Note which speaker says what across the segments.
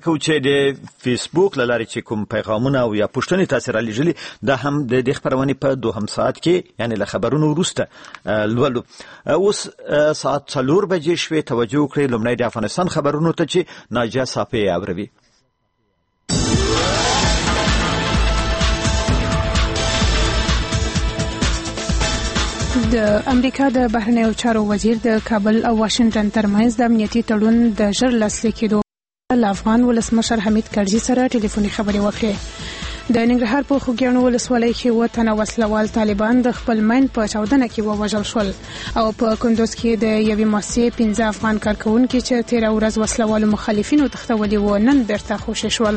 Speaker 1: کوو چې د فیسبوک له لارې چې کوم پیغامونه او یا پوښتنې تاسو را لېږلي دا هم د دې خبرونې په دوهم ساعت کې یعنی له خبرونو وروسته لولو. اوس ساعت 4 بجې شوې. توجه وکړئ لومړی د افغانستان خبرونو ته چې ناجیه صافی اوروي.
Speaker 2: د امریکا د بهرنیو چارو وزیر د کابل او واشنگټن ترمنځ د امنیتي تړون د ژر لاسلیک کېدو له افغان ولسمشر حمید کرزي سره ټلیفوني خبرې وکړې. د ننګرهار په خوږیاڼو ولسوالۍ کې 7 تنه وسلوال طالبان د خپل ماین په چاودنه کې ووژل شول او په کندوز کې د یوې مؤسسې 15 افغان کارکونکي چې 13 ورځ وسلوالو مخالفینو تښتولي و نن بیرته خوشي شول.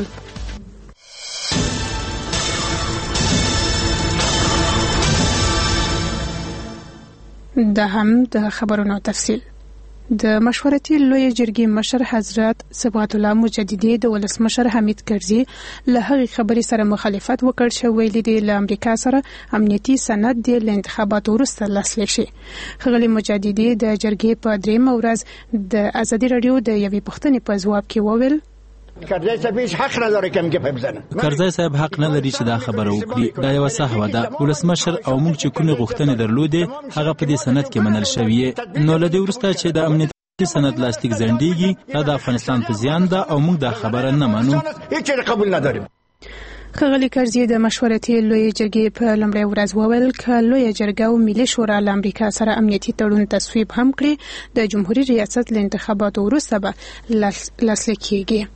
Speaker 2: دا هم د خبرونو تفصیل. د مشورتي لوی جرګې مشر حضرت صبغت الله مجددي د ولسمشر حمید کرزي له هغې خبرې سره مخالفت وکړ چې ویلي دی له امریکا سره امنیتي سند دی له انتخاباتو وروسته لاسلیک شي. ښاغلي مجددي د جرګې په 3مه ورځ د ازادي راډیو د یوې پوښتنې په ځواب کې وویل
Speaker 3: کرزی صاحب هیڅ حق نه لري کوم کې په بزنه.
Speaker 4: کرزی صاحب حق نه لري چې دا خبره وکړي. دا یو صحوه ده. ولسمشر او موږ چې کومه غوښتنه درلوده هغه په دې سند کې منل شوی. نو له دې وروسته چې د امنیتي سند لاسلیک ځنډیږي دا د افغانستان په زیان ده او موږ دا خبره نه منو.
Speaker 3: هیڅ قبول نه لري.
Speaker 2: ښاغلي کرزي د مشورتي لوی جرګې په لومړۍ ورځ وویل ک لوی جرګه او ملي شورا له امریکا سره امنیتي تړون تصویب هم کړی. د جمهوریت ریاست له انتخاباتو وروسته به لاسلیک کیږي.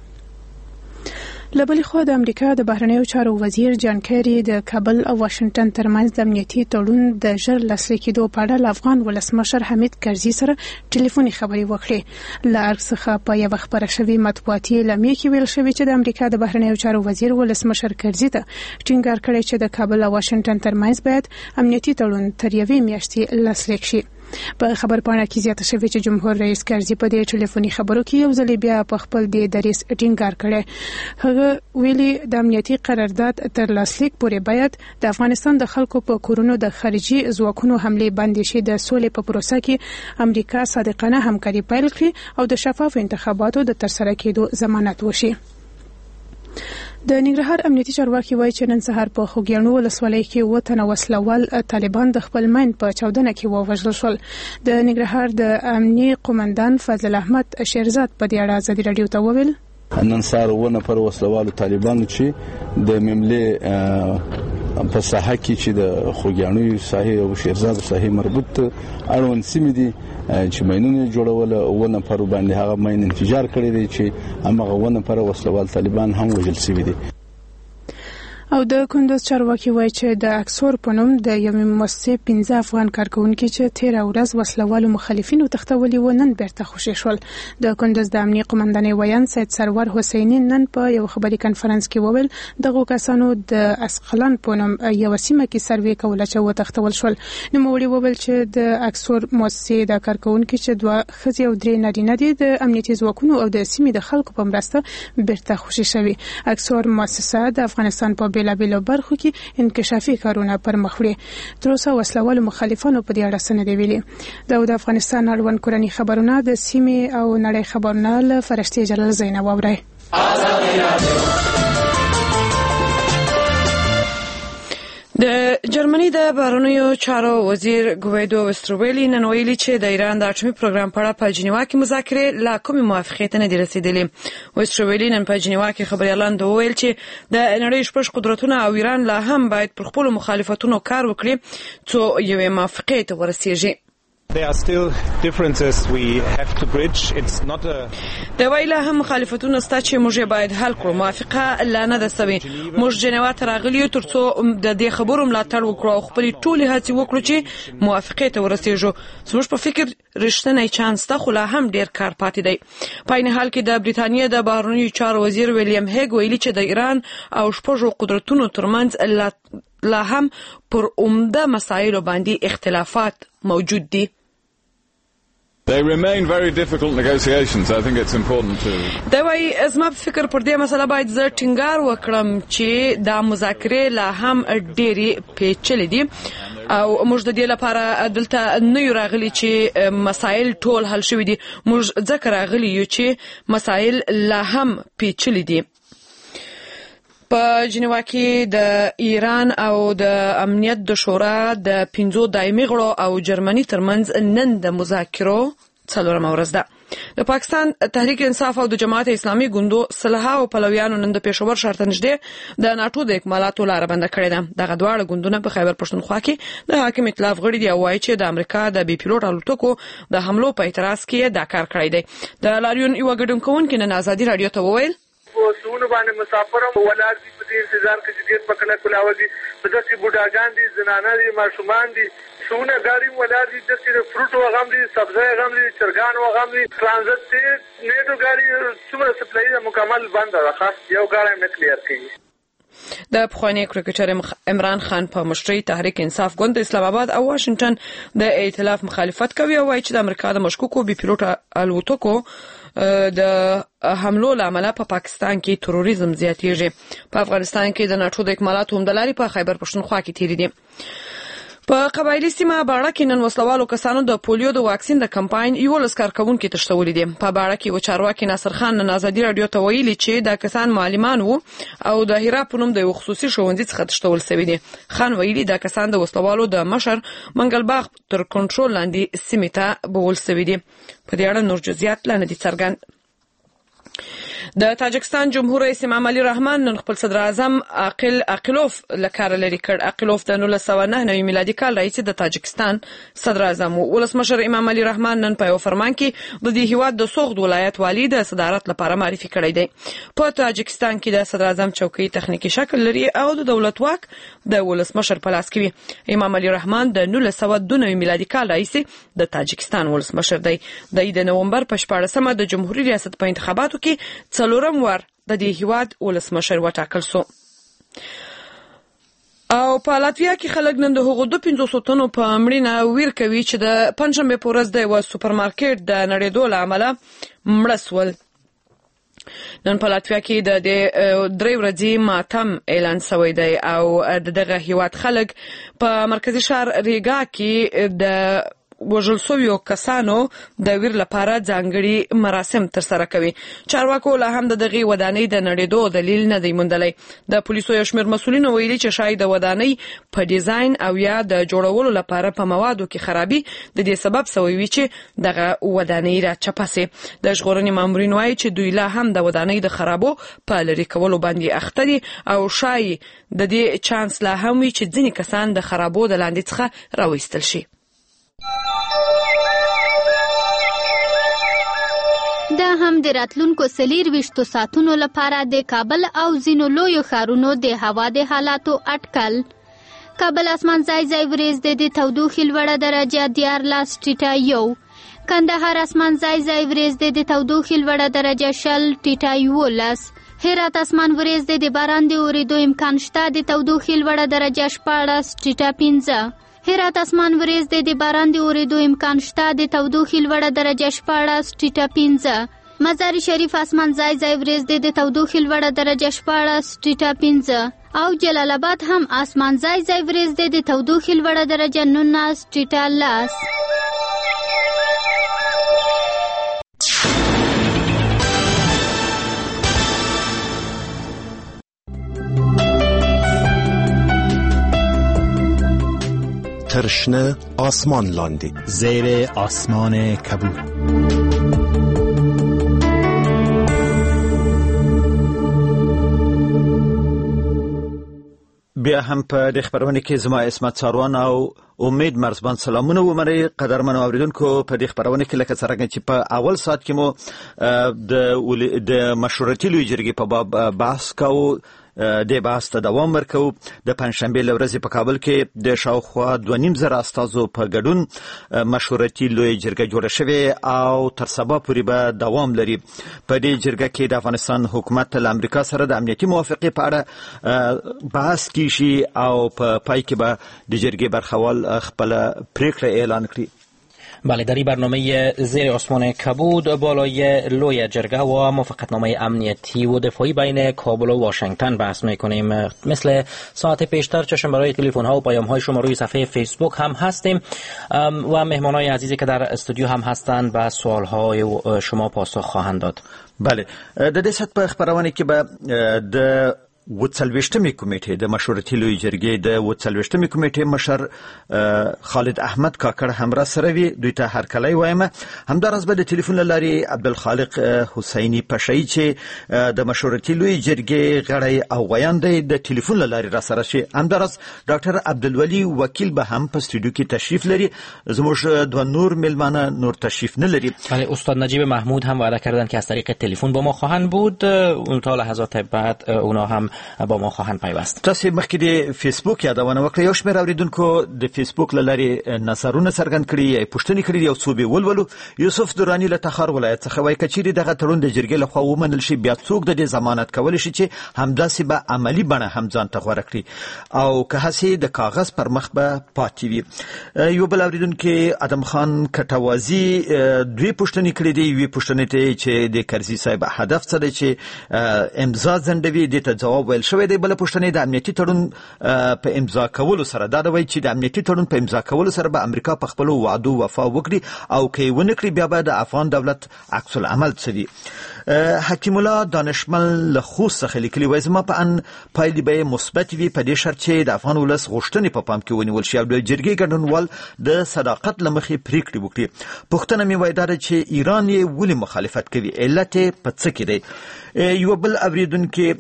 Speaker 2: لبلې خو د امریکا د بهرنیو چارو وزیر جان کیری د کابل او واشنگټن ترمنځ د امنیتي تړون د ژر لاسلیک کېدو په اړه له افغان ولسمشر حمید کرزي سره ټلیفوني خبرې وکړې. له ارګ څخه په یوه خبره شوې مطبوعاتي اعلامیه کې ویل شوي چې د امریکا د بهرنیو چارو وزیر ولسمشر کرزي ته ټینګار کړی چې د کابل او واشنگټن ترمنځ باید امنیتي تړون تر یوې میاشتې لاسلیک شي. په خبرپاڼه کې زیاته شوې چې جمهور رئیس کرزي په دې ټلیفوني خبرو کې یو ځل بیا په خپل د دریس ټینګار کړی. هغه ویلي د امنیتي قرارداد تر لاسلیک پورې باید د افغانستان د خلکو په کورونو د خارجي ځواکونو حمله بندي شي. د سولې په پروسه کې امریکا صادقانه همکاري پیل کړي او د شفاف انتخاباتو د ترسره کېدو ضمانت وشي. د ننګرهار امنیتي چارواکي وایي چې نن سهار په خوږیاڼو ولسوالۍ کې 7 تنه وسلوال طالبان د خپل ماین په چاودنه کې ووژل شول. د ننګرهار د امنیتي قومندان فضل احمد شیرزاد په دې اړه ازادي راډیو ته وویل
Speaker 5: نن سهار 7 نفر وسلوالو طالبانو چې د مملې په ساحه کې چې د خوږیاڼو ساحې او شیرزاد ساحې مربوط اړوند سیمې دي چې ماینونه جوړول او نفر باندې هغه ماین انفجار کړی دی چې هغه نفر وسلوال طالبان هم وژل شوي دي.
Speaker 2: او د کندوز چارواکي وایي چې د اکسور په نوم د یوې مؤسسې 15 افغان کارکونکي چې 13 ورځ وسلوالو مخالفینو تښتولي و نن بیرته خوشي شول. د کندوز د امنیتي قومندانۍ ویان سید سرور حسیني نن په یو خبري کانفرنس کې وویل دغه کسانو د اسقلان په نوم یو سیمه کې سروې کوله چې وتښتول شول. نو موري وویل چې د اکسور مؤسسې د کارکونکي چې 2 ښځې او 3 نارینه دي د امنیتي ځواکونو او د سیمې د خلکو په مرسته بیرته خوشي شوي. اکسور مؤسسه د افغانستان په بېلابېلو برخو کې انکشافي کارونه پر مخ وړي. تر اوسه وسلوالو مخالفانو په دې اړه څه نه دی ویلي. د افغانستان اړوند کورني خبرونه د سیمې او نړۍ خبرونه له فرشتي جلال زینب واورئ. د جرمني د بهرنیو چارو وزیر ګویدو وستروویلی نن ویلي چې د ایران د اټومي پروګرام په اړه په جنیوا کې مذاکرې لا کومې موافقې ته نه دي رسیدلې. وستروویلی نن په جنیوا کې خبريالان ته وویل چې د نړۍ شپږ قدرتونه او ایران لا هم باید پر خپل مخالفتونو کار وکړي څو یوې موافقې ته ورسیږي.
Speaker 6: There are still differences we have to bridge. It's not a
Speaker 2: د ویله هم مخالفتونه ستا چې موږ باید حل کړو. موافقه لا نه ده سوي. موږ جنیوا ته راغلي ترڅو د دې خبرو ملاتړ وکړو او خپل ټولې هڅې وکړو چې موافقې ته ورسیږو. زموږ په فکر رښتینی چانس ته خو لا هم ډیر کار پاتې دی. په عین حال کې د بریتانیا د بهرنیو چارو وزیر ویلیام هیګ ویلي چې د ایران او شپږو قدرتونو ترمنځ لا هم پر عمده مسایلو باندې اختلافات موجود دي.
Speaker 7: They remain very difficult negotiations. I think it's important to.
Speaker 2: دا وایي زما په فکر پر دې مسله باید زه ټینګار وکړم چې دا مذاکرې لا هم ډېرې پیچلې دي
Speaker 8: او موږ د دې لپاره دلته نه یو راغلي چې مسایل ټول حل شوي دي. موږ ځکه راغلي یو چې مسایل لا هم پیچلي دي. په جنیوا کې د ایران او د امنیت د شورا د 5 دایمي غړو او جرمني ترمنځ نن د مذاکرو 4مه ورځ ده. د پاکستان تحریک انصاف او د جماعت اسلامي ګوندو صلحه او پلویانو نن د پېښور ښار ته نږدې د ناټو د اکمالاتو لاره بنده کړې ده. دغه دواړه ګوندونه په خیبر پښتونخوا کې د حاکم ائتلاف غړي دي او وایي چې د امریکا د بي پیلوټ الوتکو د حملو په اعتراض کې دا کار کړی دی. د لاریون یو ګډونکوونکي نن آزادي رادیو ته وویل
Speaker 9: سونه باندې مسافرم ولر دي په انتظار کې چې ډیر پکړه کولاوي دي په داسې بوډاګان دي زنانه دي ماشومان دي سونه ګاډي ولر دي د فروټ او غم دي سبزی غم دي چرګان او غم دي ترانزیت ته نیټو ګاډي څومره سپلای مکمل بند راخه یو ګاډي نه کلیر کیږي.
Speaker 8: د پخوانی کرکټر عمران خان په مشرۍ تحریک انصاف ګوند اسلام آباد او واشنگټن د ائتلاف مخالفت کوي او وایي چې د امریکا د مشکوکو بي پیلوټ الوتکو د حملو لامل په پاکستان کې تروریزم زیاتېږي. په افغانستان کې د ناټو د اکمالاتو هم د لارې په خیبر پښتونخوا کې تیری دي. په قبایلی سیمه باړه کې نن وسلوالو کسانو د پولیو د واکسین د کمپاین 11 کارکونکو تښتولې دي. په باړه کې وچارواکي ناصر خان نن آزادي رادیو ته ویلي چې دا کسان معلمان وو او د هرا په نوم د یو خصوصي ښوونځي څخه تښتول شوی دي. خان ویلي دا کسان د وسلوالو د مشر منګل باغ تر کنټرول لاندې سیمه ته بول شوی دي. په دې اړه نور جزئیات لا نه دي څرګند. د تاجکستان جمهور رئیس امام علي رحمان نن خپل صدر اعظم عاقلوف لکار لري کړ. عاقلوف د 1999 میلادي کال رئیس د تاجکستان صدر اعظم و. ولسمشر امام علي رحمان نن په یو فرمان کې د دې هیواد د سوغد ولایت والی د صدارت لپاره معرفي کړی دی. په تاجکستان کې د صدر اعظم چوکۍ تخنیکی شکل لري او د دولت واک د ولسمشر په لاس کې وي. امام علي رحمان د 1992 میلادي کال رئیس د تاجکستان ولسمشر دی. د نومبر په 14مه د جمهوریت ریاست په انتخاباتو کې 4م وار د دې هیواد ولسمشر وټاکل شو. او په لاتویا کې خلک نن د هغو 250 تنو په مړینه ویر کوي چې د پنځمه په ورځ د یو سوپرمارکټ د نړېدو له امله مړه شول. نن په لاتویا کې د 3 ورځې ماتم اعلان شوی دی او دغه هیواد خلک په مرکزی ښار ریګا کې د وژل شویو کسانو د ویر لپاره ځانګړي مراسم ترسره کوي. چارواکو لا هم دغه ودانۍ د نړېدو دلیل نه دی موندلی. د پولیسو یو شمېر مسؤلینو ویلي چې شاید د ودانۍ په ډیزاین او یا د جوړولو لپاره په موادو کې خرابي د دې سبب شوی وي چې دغه ودانۍ را چپه سي. د ژغورنې مامورین وایي چې دوی لا هم د ودانۍ د خرابو په لرې کولو باندې اخته دي او شاید د دې چانس لا هم وي چې ځینې کسان د خرابو د لاندې څخه راوېستل شي.
Speaker 10: دا هم د راتلونکو 24 ساعتونو لپاره د کابل او ځینو لویو ښارونو د هوا د حالاتو اټکل. کابل اسمان ځای ځای وریځ د تودوخې لوړه درجه 14.1. کندهار اسمان ځای ځای وریځ د تودوخې لوړه درجه 0.11. هرات اسمان وریځ د باران د اورېدو امکان شته د تودوخې لوړه درجه 14.5. هرات اسمان وریځ د باران د اورېدو امکان شته د تودوخې لوړه درجه 14.5. مزار شریف اسمان ځای ځای وریځ د تودوخې لوړه درجه 14.5 او جلال آباد هم اسمان ځای ځای وریځ د تودوخې لوړه درجه 19.10.
Speaker 11: ترشنه آسمان لاندی
Speaker 12: زیر آسمان کبود.
Speaker 1: بیا هم په د خبرونه کې زما اسمت ساروان او امید مرزبان سلامونه ومنئ قدرمن اوریدونکو. په دې خبرونه کې لکه څنګه چې په اول ساعت کې مو د مشورتي لوی جرګې په باب بحث کوو د بحث ته دوام ورکوو. د پنځشنبه ورځې په کابل کې د شاوخوا 2.5 استازو په ګډون مشورتي لوی جرګه جوړه شوې او تر سبا پورې به دوام لري. په دې جرګه کې د افغانستان حکومت له امریکا سره د امنیتي موافقې په اړه بحث کیږي او په پای کې به د جرګې برخوال خپل پریکړه اعلان کړي.
Speaker 13: بله، در این برنامه زیر آسمان کبود بالای لوی جرگه و موافقتنامه امنیتی و دفاعی بین کابل و واشنگتن بحث میکنیم. مثل ساعت پیشتر چشم برای تلفن ها و پیام های شما روی صفحه فیسبوک هم هستیم و مهمان های عزیزی که در استودیو هم هستند و سوال های شما پاسخ خواهند داد.
Speaker 1: بله، د دې سات په خبرونه کې به د وڅلويشتمې کمیټې د مشورتي لوی جرګې د وڅلويشتمې کمیټې مشر خالد احمد کاکړ همراه سره وي. دوی ته هر کله وایم همدارس به د ټلیفون لاري عبدالخالق حسینی پشایی چې د مشورتي لوی جرګې غړی او ویاندې د ټلیفون لاري را سره شي. همدارس ډاکټر عبدالولی وکیل به هم په استودیو کې تشریف لري. زموږ دو نور ملمانه نور تشریف نه لري.
Speaker 13: بله، استاد نجیب محمود هم وعده کردن که از طریق تلفن با ما خواهند بود. تا لحظات بعد اونا هم با ما خواهند پیوست.
Speaker 1: تاسو مخکې د فیسبوک یادونه وکړه. یو شمېر اوریدونکو د فیسبوک لاري نظرونه څرګند کړي یا پوښتنې کړي یو څو به ولولو. یوسف دورانی له تخار ولایت څخه وایي کچېری دغه تړون د جرګې لخوا ومنل شي بیا څوک د دې ضمانت کولی شي چې همداسې به عملی بڼه هم ځان ته غوره کړي او که هسې د کاغذ پر مخ به پاتې وي. یو بل اوریدونکو ادم خان کټوازی دوی پوښتنې کړي دي. یوې پوښتنې ته چې د کرزي صاحب هدف څه دی چې امضا ځنډوي دې ته جواب ویل شوی دی. بل پوښتنه د امنیتي تړون په امضا کولو سره دا دوی چې د امنیتي تړون په امضا کولو سره به امریکا په خپل وعدو وفا وکړي او که ونه کړي بیا به د افغان دولت عکس العمل څه وي. حکیم الله دانشمل له خوست څخه لیکلي وایي زما په ان پایلې به مثبت وي په دې شرط چې د افغان ولس غوښتنې په پام کې ونیول شي او د جرګې ګډونوال د صداقت له مخې پریکړې وکړي. پوښتنه مې وایي دا ده چې ایران یې ولې مخالفت کوي، علت یې په څه کې دی. یو بل اوریدونکو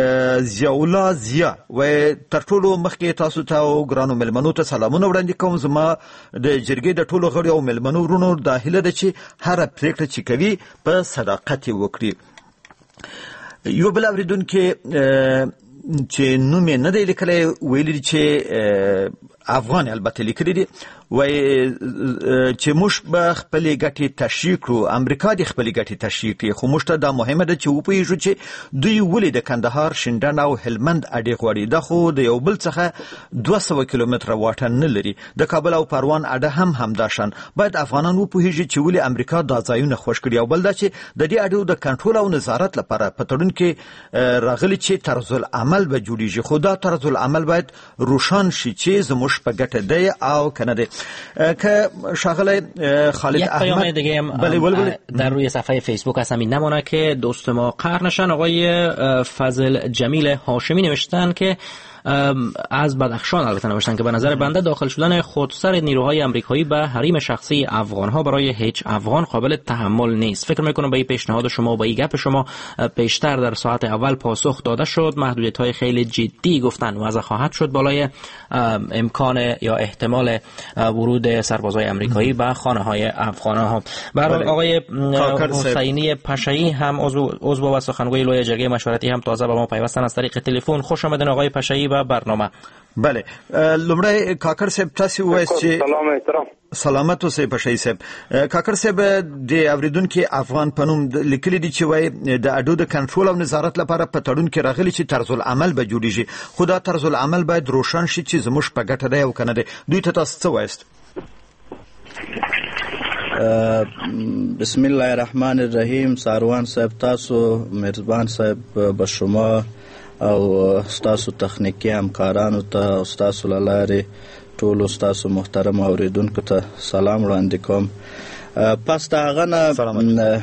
Speaker 1: ضیاءالله ضیا وایي تر ټولو مخکې تاسو ته او ګرانو ملمنو ته سلامونه وړاندې کوم. زما د جرګې د ټولو غړو او ملمنو ورونو دا هیله ده چې هر پریکړه چې کوي په صداقت وکړي. یو بل اوریدونکو چې نوم یې نه دی لیکلی ویلي چې افغان البته لیکلی دی وایي چې موږ به خپلې ګټې تشریح کړو، امریکا د خپلې ګټې تشریح کړي، خو موږ ته دا مهمه ده چې وپوهېږو چې دوی ولې د کندهار، شینډنډ او هلمند اډې غواړي. دا خو د یو بل څخه 200 کیلومتره واټن نه لري. د کابل او پروان اډه هم همدا شان. باید افغانان وپوهېږي چې ولې امریکا دا ځایونه خوښ کړي. او بل دا چې د دې اډو د کنټرول او نظارت لپاره په تړون کې راغلي چې طرز العمل به جوړیږي، خو دا طرز العمل باید روښان شي چې زموږ په ګټه دی او کنه دی. که شاغل خالد احمد
Speaker 13: در روی صفحه فیسبوک هست همین نمونه که دوست ما قرنشن آقای فضل جمیل هاشمی نوشتن که از بدخشان البته نوشتن که به نظر بنده داخل شدن خودسر نیروهای آمریکایی به حریم شخصی افغان‌ها برای هیچ افغان قابل تحمل نیست. فکر می‌کنم به این پیشنهاد شما و به این گپ شما پیشتر در ساعت اول پاسخ داده شد. محدودیت‌های خیلی جدی گفتن وضع خواهد شد بالای امکان یا احتمال ورود سربازای آمریکایی به خانه‌های افغان‌ها. برای آقای حسینی پشایی هم عضو و سخنگوی لوی جرگه مشورتی هم تازه به ما پیوستن از طریق تلفن. خوش آمدین آقای پشایی برنامه.
Speaker 1: بله، لومړی کاکړ صاحب تاسو وایي چې
Speaker 9: سلام احترام
Speaker 1: سلامت اوسئ پشای صاحب. کاکړ صاحب د اوریدونکو افغان پنوم لیکلي دي چې وایي د اډو د کنټرول او نظارت لپاره په تړون کې راغلي چې طرز العمل به جوړیږي، خو دا طرز العمل باید روښان شي چې زموږ په ګټه دی او کنه دی. دوی ته تاسو څه وایست؟
Speaker 5: بسم الله الرحمن الرحیم. ساروان صاحب تاسو، میرزبان صاحب به شما او ستاسو تخنیکی همکارانو ته او ستاسو لارې ټولو ستاسو محترم اوریدونکو ته سلام وړاندې کوم. پس د هغه نه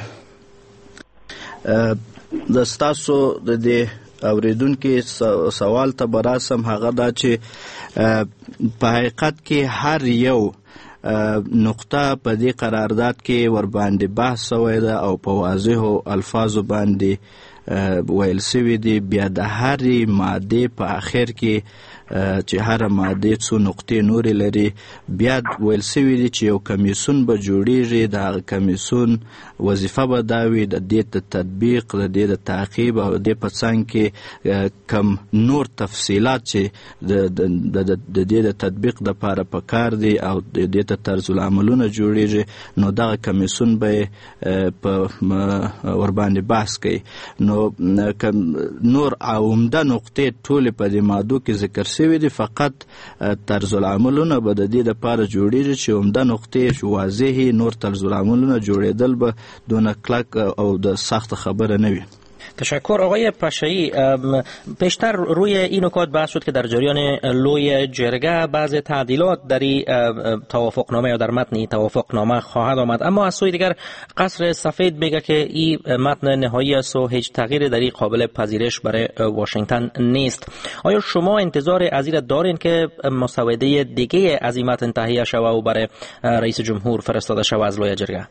Speaker 5: د ستاسو د دې اوریدونکو سوال ته به راسم. هغه دا چې په حقیقت کې هر یو نقطه په دې قرارداد کې ورباندې بحث شوی ده او په واضحو الفاظو باندې ویل سوي دي. بیا د هرې مادې په آخر کې چې هر ماده څو نقطې نورې لري بیا ویل سوي دي چې یو کمیسیون به جوړیږي. د کمیسیون وظیفه به دا وي د دې د تطبیق، د دې د تعقیب او د دې په څنګ کې کم نور تفصیلات چې د دې د تطبیق دپاره پکار دي او د دې ته طرز العملونه جوړیږي، نو دغه کمیسیون به په ورباندې بحث کوي. نو نور عمده نقطې ټولې په دې مادو کې ذکر
Speaker 14: شوی دی، فقط طرز العملونه به د دې لپاره جوړیږي چې عمده نقطې واضحې، نور طرز العملونه جوړېدل به دونه کلک او د سخت خبره نه وي.
Speaker 13: تشکر. آقای پاشایی، پیشتر روی این نکات بحث شد که در جریان لوی جرگه بعض تعدیلات در توافقنامه یا در متن توافقنامه خواهد آمد، اما از سوی دیگر قصر سفید میگه که این متن نهایی است و هیچ تغییری در این قابل پذیرش برای واشنگتن نیست. آیا شما انتظار از این دارین که مسوده دیگه از این متن تهیه شود و برای رئیس جمهور فرستاده شود از لوی جرگه؟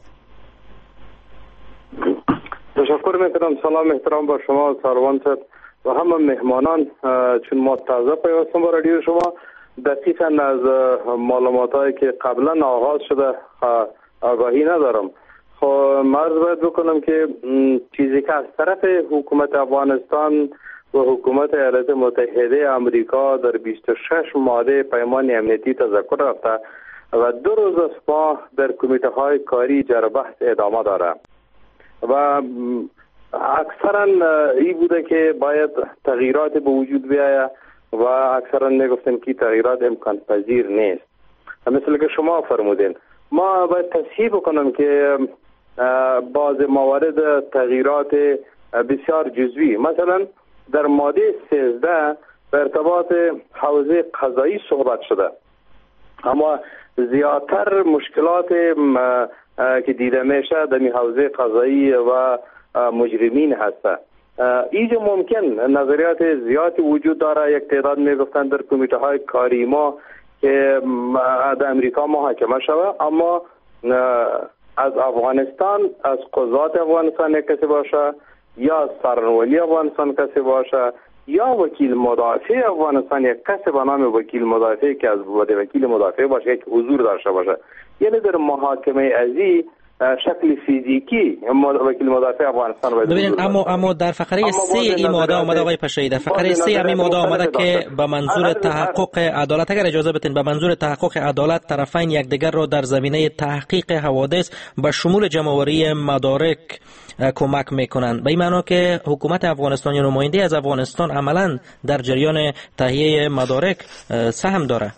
Speaker 9: تشکر میکنم. سلام احترام با شما سروان صاحب و همه مهمانان. چون ما تازه پیوستم با رادیو شما، دقیقاً از معلوماتایی که قبلا آغاز شده آگاهی ندارم. خب مرز باید بکنم که چیزی که از طرف حکومت افغانستان و حکومت ایالات متحده آمریکا در 26 ماده پیمان امنیتی تذکر رفته و 2 روز از ما در کمیته های کاری جر بحث ادامه داره و اکثرا این بوده که باید تغییرات به وجود بیاید و اکثرا میگفتن که تغییرات امکان پذیر نیست. مثل که شما فرمودین، ما باید تصحیح بکنم که بعض موارد تغییرات بسیار جزوی، مثلا در ماده 13 به ارتباط حوزه قضایی صحبت شده، اما زیادتر مشکلات که دیده میشه در حوزه قضایی و مجرمین هسته. اینجا ممکن نظریات زیادی وجود داره. یک تعداد میگفتن در کمیته های کاری ما که در امریکا محاکمه شود، اما از افغانستان، از قضات افغانستان کسی باشه یا سرنولی افغانستان کسی باشه یا وکیل مدافع افغانستان یک کسی به نام وکیل مدافع که از وکیل مدافع باشه که حضور داشته باشه، یعنی در محاکمه ازی شکل فیزیکی وکیل مدافع افغانستان باید.
Speaker 13: ببینید اما در فقره 3 این ماده آمده آقای پاشایی، در فقره 3 همین ماده آمده که به منظور تحقق عدالت، اگر اجازه بدین، به منظور تحقق عدالت طرفین یکدیگر را در زمینه تحقیق حوادث به شمول جمع‌آوری مدارک کمک میکنند. به این معنا که حکومت افغانستان یا نماینده از افغانستان عملا در جریان تهیه مدارک سهم داره.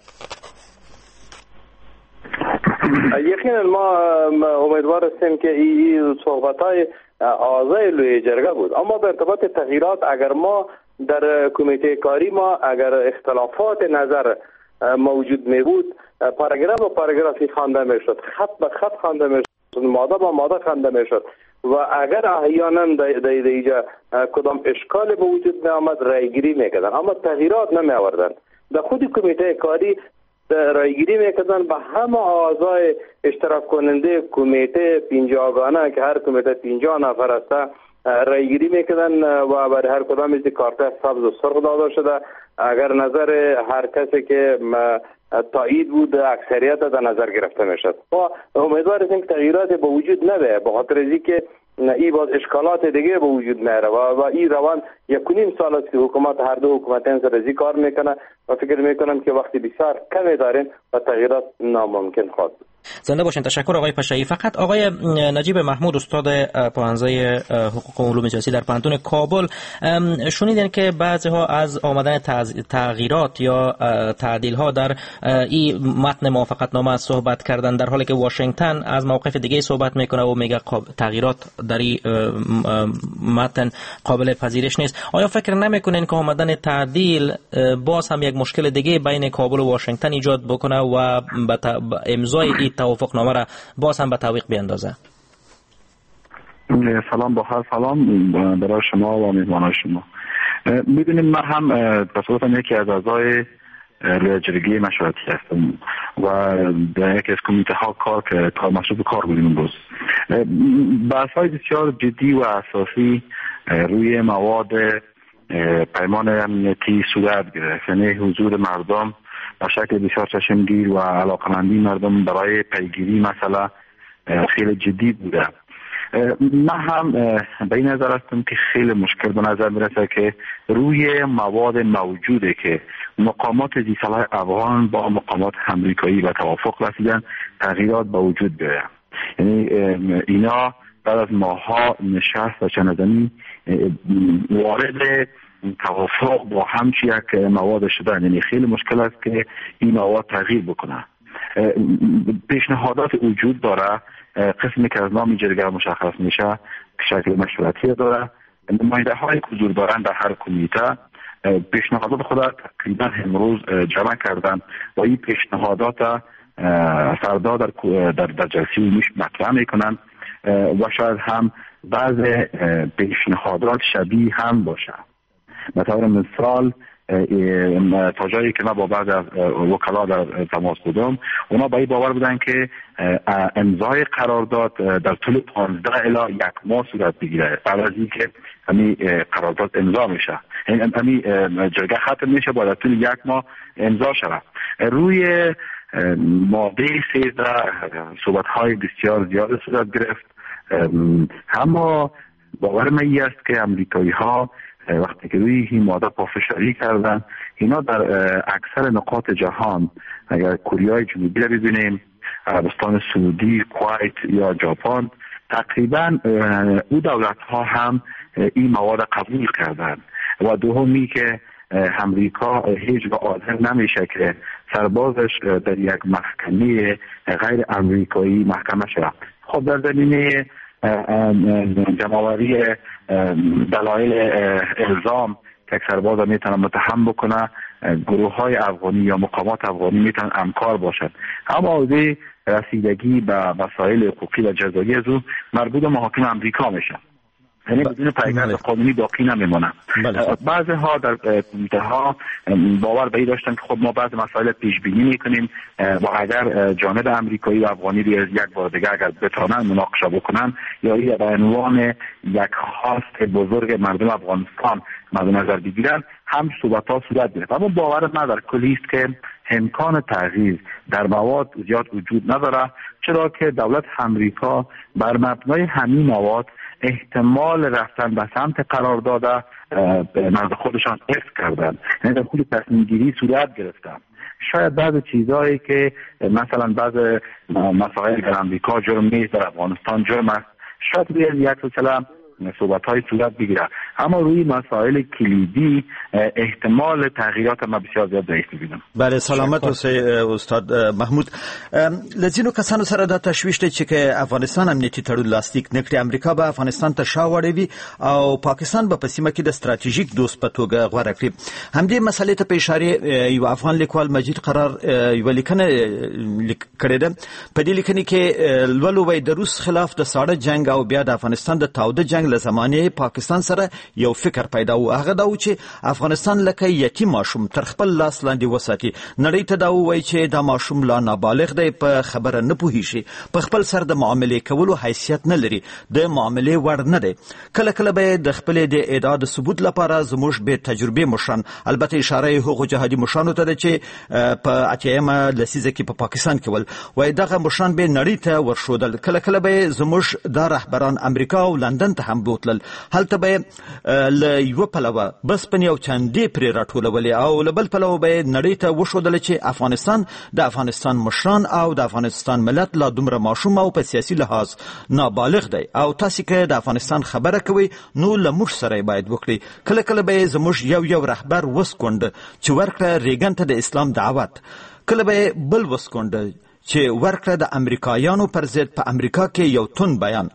Speaker 9: یقینا ما امیدوار هستیم که این صحبت‌های اعضای لوی جرگه بود، اما به ارتباط تغییرات اگر ما در کمیته کاری ما اگر اختلافات نظر موجود می بود، پاراگراف به پاراگرافی خوانده میشد، خط به خط خوانده میشد، ماده به ماده خوانده میشد و اگر احیانا در اینجا کدام اشکال به وجود می آمد رایگیری میکردن، اما تغییرات نمی آوردن. در خود کمیته کاری رایگیری میکردن به همه اعضای اشتراک کننده کمیته 50 گانه که هر کمیته 50 نفر است رایگیری میکردن و برای هر کدام از کارت سبز و سرخ داده شده. اگر نظر هر کسی که تایید بود اکثریت در نظر گرفته میشد. ما امیدوار هستیم که تغییرات به وجود نده، به خاطر اینکه این باز اشکالات دیگه به وجود میاره و این روان 1.5 سال است که حکومت هر دو حکومتین سر کار میکنه و فکر میکنم که وقتی بسیار کمی داریم و تغییرات ناممکن خواهد بود.
Speaker 13: زنده باشین. تشکر آقای پاشایی. فقط آقای نجیب محمود، استاد پانزه حقوق و علوم سیاسی در پانتون کابل، شنیدین که بعضی ها از آمدن تغییرات یا تعدیل ها در این متن موافقتنامه صحبت کردن، در حالی که واشنگتن از موقف دیگه صحبت میکنه و میگه تغییرات در این متن قابل پذیرش نیست. آیا فکر نمیکنین که آمدن تعدیل باز هم یک مشکل دیگه بین کابل و واشنگتن ایجاد بکنه و امضای این توافقنامه را باز هم به تعویق بیندازه؟
Speaker 15: سلام، با هر سلام برای شما و میزبانان شما. میدونیم من هم تصادفاً یکی از اعضای لجرگی مشورتی هستم و در یکی از کمیته ها کار مشروط کار بودیم امروز. بحث های بسیار جدی و اساسی روی مواد پیمان امنیتی صورت گرفت، یعنی حضور مردم به شکل بسیار چشمگیر و علاقمندی مردم برای پیگیری مسئله خیلی جدی بوده. من هم به این نظر هستم که خیلی مشکل به نظر میرسه که روی مواد موجوده که مقامات زیرساحل افغان با مقامات امریکایی و توافق رسیدن تغییرات به وجود بیاید. یعنی اینا بعد از ماها نشست و چندانی وارد توافق با همچی یک مواد شدن. یعنی خیلی مشکل است که این مواد تغییر بکنه. پیشنهادات وجود داره، قسمی که از نام جرگه مشخص میشه شکل مشورتی داره. نماینده های حضور دارن در هر کمیته پیشنهادات خود تقریبا امروز جمع کردن و این پیشنهادات فردا در جلسه عمومی مطرح میکنن و شاید هم بعض پیشنهادات شبیه هم باشه. به طور مثال تا جایی که من با بعض از وکلا در تماس بودم، اونا با این باور بودن که امضای قرارداد در طول 15 الی 1 ماه صورت بگیره. بعد از اینکه همین قرارداد امضا میشه، همین جرگه ختم میشه، با در طول 1 ماه امضا شود. روی ماده 13 صحبت های بسیار زیاد صورت گرفت. اما باور من این است که امریکایی ها وقتی که روی این ماده پافشاری کردن، اینا در اکثر نقاط جهان، اگر کوریای جنوبی رو ببینیم، عربستان سعودی، کویت یا ژاپن، تقریبا او دولت ها هم این مواد قبول کردن. و دومی که امریکا هیچ عادل نمیشه که سربازش در یک محکمه غیر امریکایی محکمه شود. خب در زمینه جمع‌آوری دلایل الزام که سرباز میتونه متهم بکنه، گروه های افغانی یا مقامات افغانی میتونن همکار باشد. اما حوزه رسیدگی به مسائل حقوقی و جزایی از او مربوط به محاکم امریکا میشه، یعنی بدون پیگرد قانونی باقی نمیمونه. بعضی ها در کمیته ها باور به این داشتن که خب ما بعض مسائل پیش بینی میکنیم و اگر جانب امریکایی و افغانی یک بار دیگه اگر بتونن مناقشه بکنن یا به عنوان یک خواست بزرگ مردم افغانستان مد نظر بگیرن، هم صحبت ها صورت گرفت. اما باور من در کلی است که امکان تغییر در مواد زیاد وجود نداره، چرا که دولت امریکا بر مبنای همین مواد احتمال رفتن به سمت قرار داده نزد خودشان حفظ کردن، یعنی در خود تصمیم گیری صورت گرفتن. شاید بعض چیزهایی که مثلا بعض مسائل در امریکا جرم نیست، در افغانستان جرم است، شاید روی یک سلسله صحبت‌های صورت بگیره، اما روی مسائل کلیدی احتمال تغییرات ما بسیار زیاد ضعیف می‌بینم.
Speaker 1: بله، سلامت اوسه استاد محمود. لزینو کسانو سره د تشویش ته چې افغانستان امنیتي تړون لاسلیک نکړي، امریکا به افغانستان ته شاوړوي او پاکستان به په سیمه کې د ستراتیژیک دوست په توګه غوړه کړي. همدې مسلې ته په اشاره یو افغان لیکوال مجید قرار یو لیکنه کړې ده. په دې لیکنه کې لولو وای د روس خلاف د ساړه جنگ او بیا د افغانستان د تاوده جنگ له زمانه پاکستان سره یو فکر پیدا و، هغه دا و چې افغانستان لکه یتیم ماشوم تر خپل لاس لاندې وساتي. نړۍ ته دا وایي چې دا ماشوم لا نابالغ دی، په خبره نه پوهیږي، په خپل سر د معاملې کولو حیثیت نه لري، د معاملې وړ نه دی. کله کله به د خپل د ادعا د ثبوت لپاره زموږ به تجربه مشران، البته اشاره حقوق جهادي مشرانو ته ده چې په اتیمه لسیزه کې په پاکستان کې ول وای دغه مشران به نړۍ ته ورشودل. کله کله به زموږ د رهبران امریکا او لندن ته هم بوتلل، هلته به له یو پلوه بس پنی او چندې پرې راټولولې او له بل پلوه به نړۍ ته وښودل چې افغانستان د افغانستان مشران او د افغانستان ملت لا دومره ماشوم او په سیاسي لحاظ نابالغ دی او تاسو که د افغانستان خبره کوي نو له موږ سره باید وکړي. کله کله به زموږ یو رهبر وسکوند چې ورکړه ریګن ته د اسلام دعوت، کله به بل وسکوند چې ورکړه د امریکایانو پر ضد په امریکا کې یو تون بیان.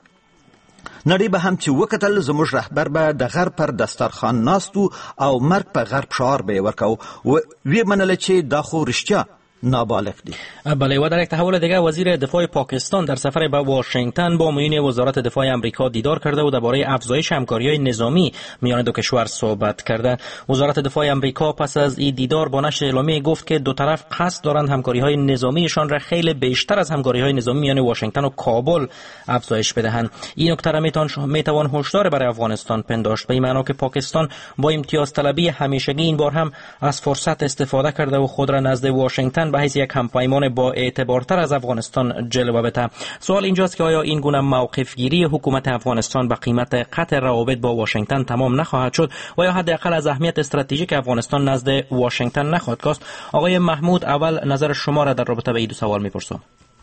Speaker 1: نړۍ به هم چې وکتل زموږ رهبر به د غرب پر دسترخوان ناستو او مرګ په غرب شعار به ورکاو و وی منله چې دا خو رښتیا نابالغ دی.
Speaker 13: بله، و در یک تحول دیگر وزیر دفاع پاکستان در سفر به واشنگتن با معین وزارت دفاع آمریکا دیدار کرده و درباره افزایش همکاری‌های نظامی میان دو کشور صحبت کرده. وزارت دفاع آمریکا پس از این دیدار با نشر اعلامیه گفت که دو طرف قصد دارند همکاری‌های نظامیشان را خیلی بیشتر از همکاری‌های نظامی میان واشنگتن و کابل افزایش بدهند. این نکته را میتوان هشدار برای افغانستان پنداشت، به این معنی که پاکستان با امتیاز طلبی همیشگی این بار هم از فرصت استفاده کرده و خود را نزد واشنگتن به حیث یک همپیمان با اعتبارتر از افغانستان جلوه بده. سوال اینجاست که آیا این گونه موقف گیری حکومت افغانستان به قیمت قطع روابط با واشنگتن تمام نخواهد شد و یا حداقل از اهمیت استراتژیک افغانستان نزد واشنگتن نخواهد کاست؟ آقای محمود، اول نظر شما را در رابطه به این دو سوال میپرسم.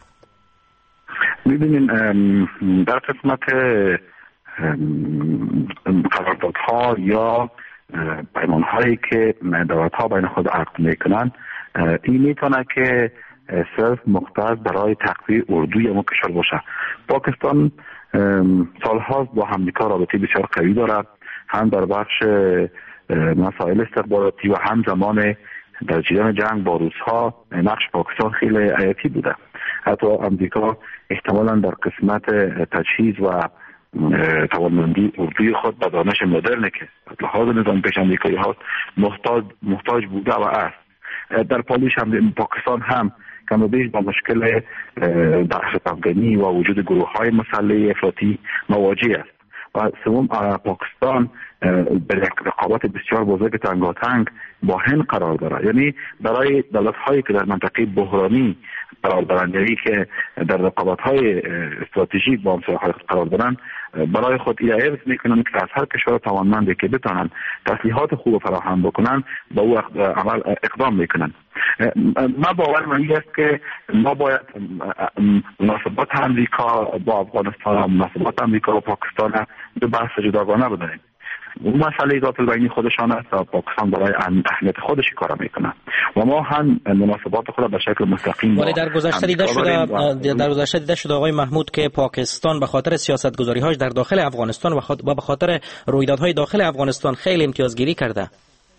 Speaker 15: می‌بینیم در قسمت قراردادها یا پیمانهایی که دولت‌ها بین خود عقد میکنن این میتونه که صرف مختص برای تقویت اردوی ما کشور باشه. پاکستان سالهاست با امریکا رابطه بسیار قوی دارد، هم در بخش مسائل استخباراتی و هم زمان در جریان جنگ با روس‌ها نقش پاکستان خیلی حیاتی بوده. حتی امریکا احتمالاً در قسمت تجهیز و توانمندی اردوی خود به دانش مدرن که لحاظ نظام پیش امریکایی ها محتاج بوده و است. در پالیش هم پاکستان هم کم و بیش با مشکل دهشت افغانی و وجود گروه های مسلح افراطی مواجه است. و سوم پاکستان به یک رقابت بسیار بزرگ تنگاتنگ با هند قرار دارد. یعنی برای دولت هایی که در منطقه بحرانی قرار دارند، یعنی که در رقابت های استراتژیک با همسایه‌های قرار دارند، برای خود حفظ میکنند که از هر کشور توانمندی که بتوانند تسلیحات خوب فراهم بکنند با او عمل اقدام میکنند. ما باور من است که ما باید مناسبات امریکا با افغانستان و مناسبات امریکا با پاکستان دو بحث جداگانه بدانیم. اون مسئله ذات البینی خودشان است و پاکستان برای اهمیت خودش کار میکنه و ما هم مناسبات خود به شکل مستقیم.
Speaker 13: ولی در گذشته دیده شده آقای محمود که پاکستان به خاطر سیاستگذاری‌هاش در داخل افغانستان و به خاطر رویدادهای داخل افغانستان خیلی امتیازگیری کرده.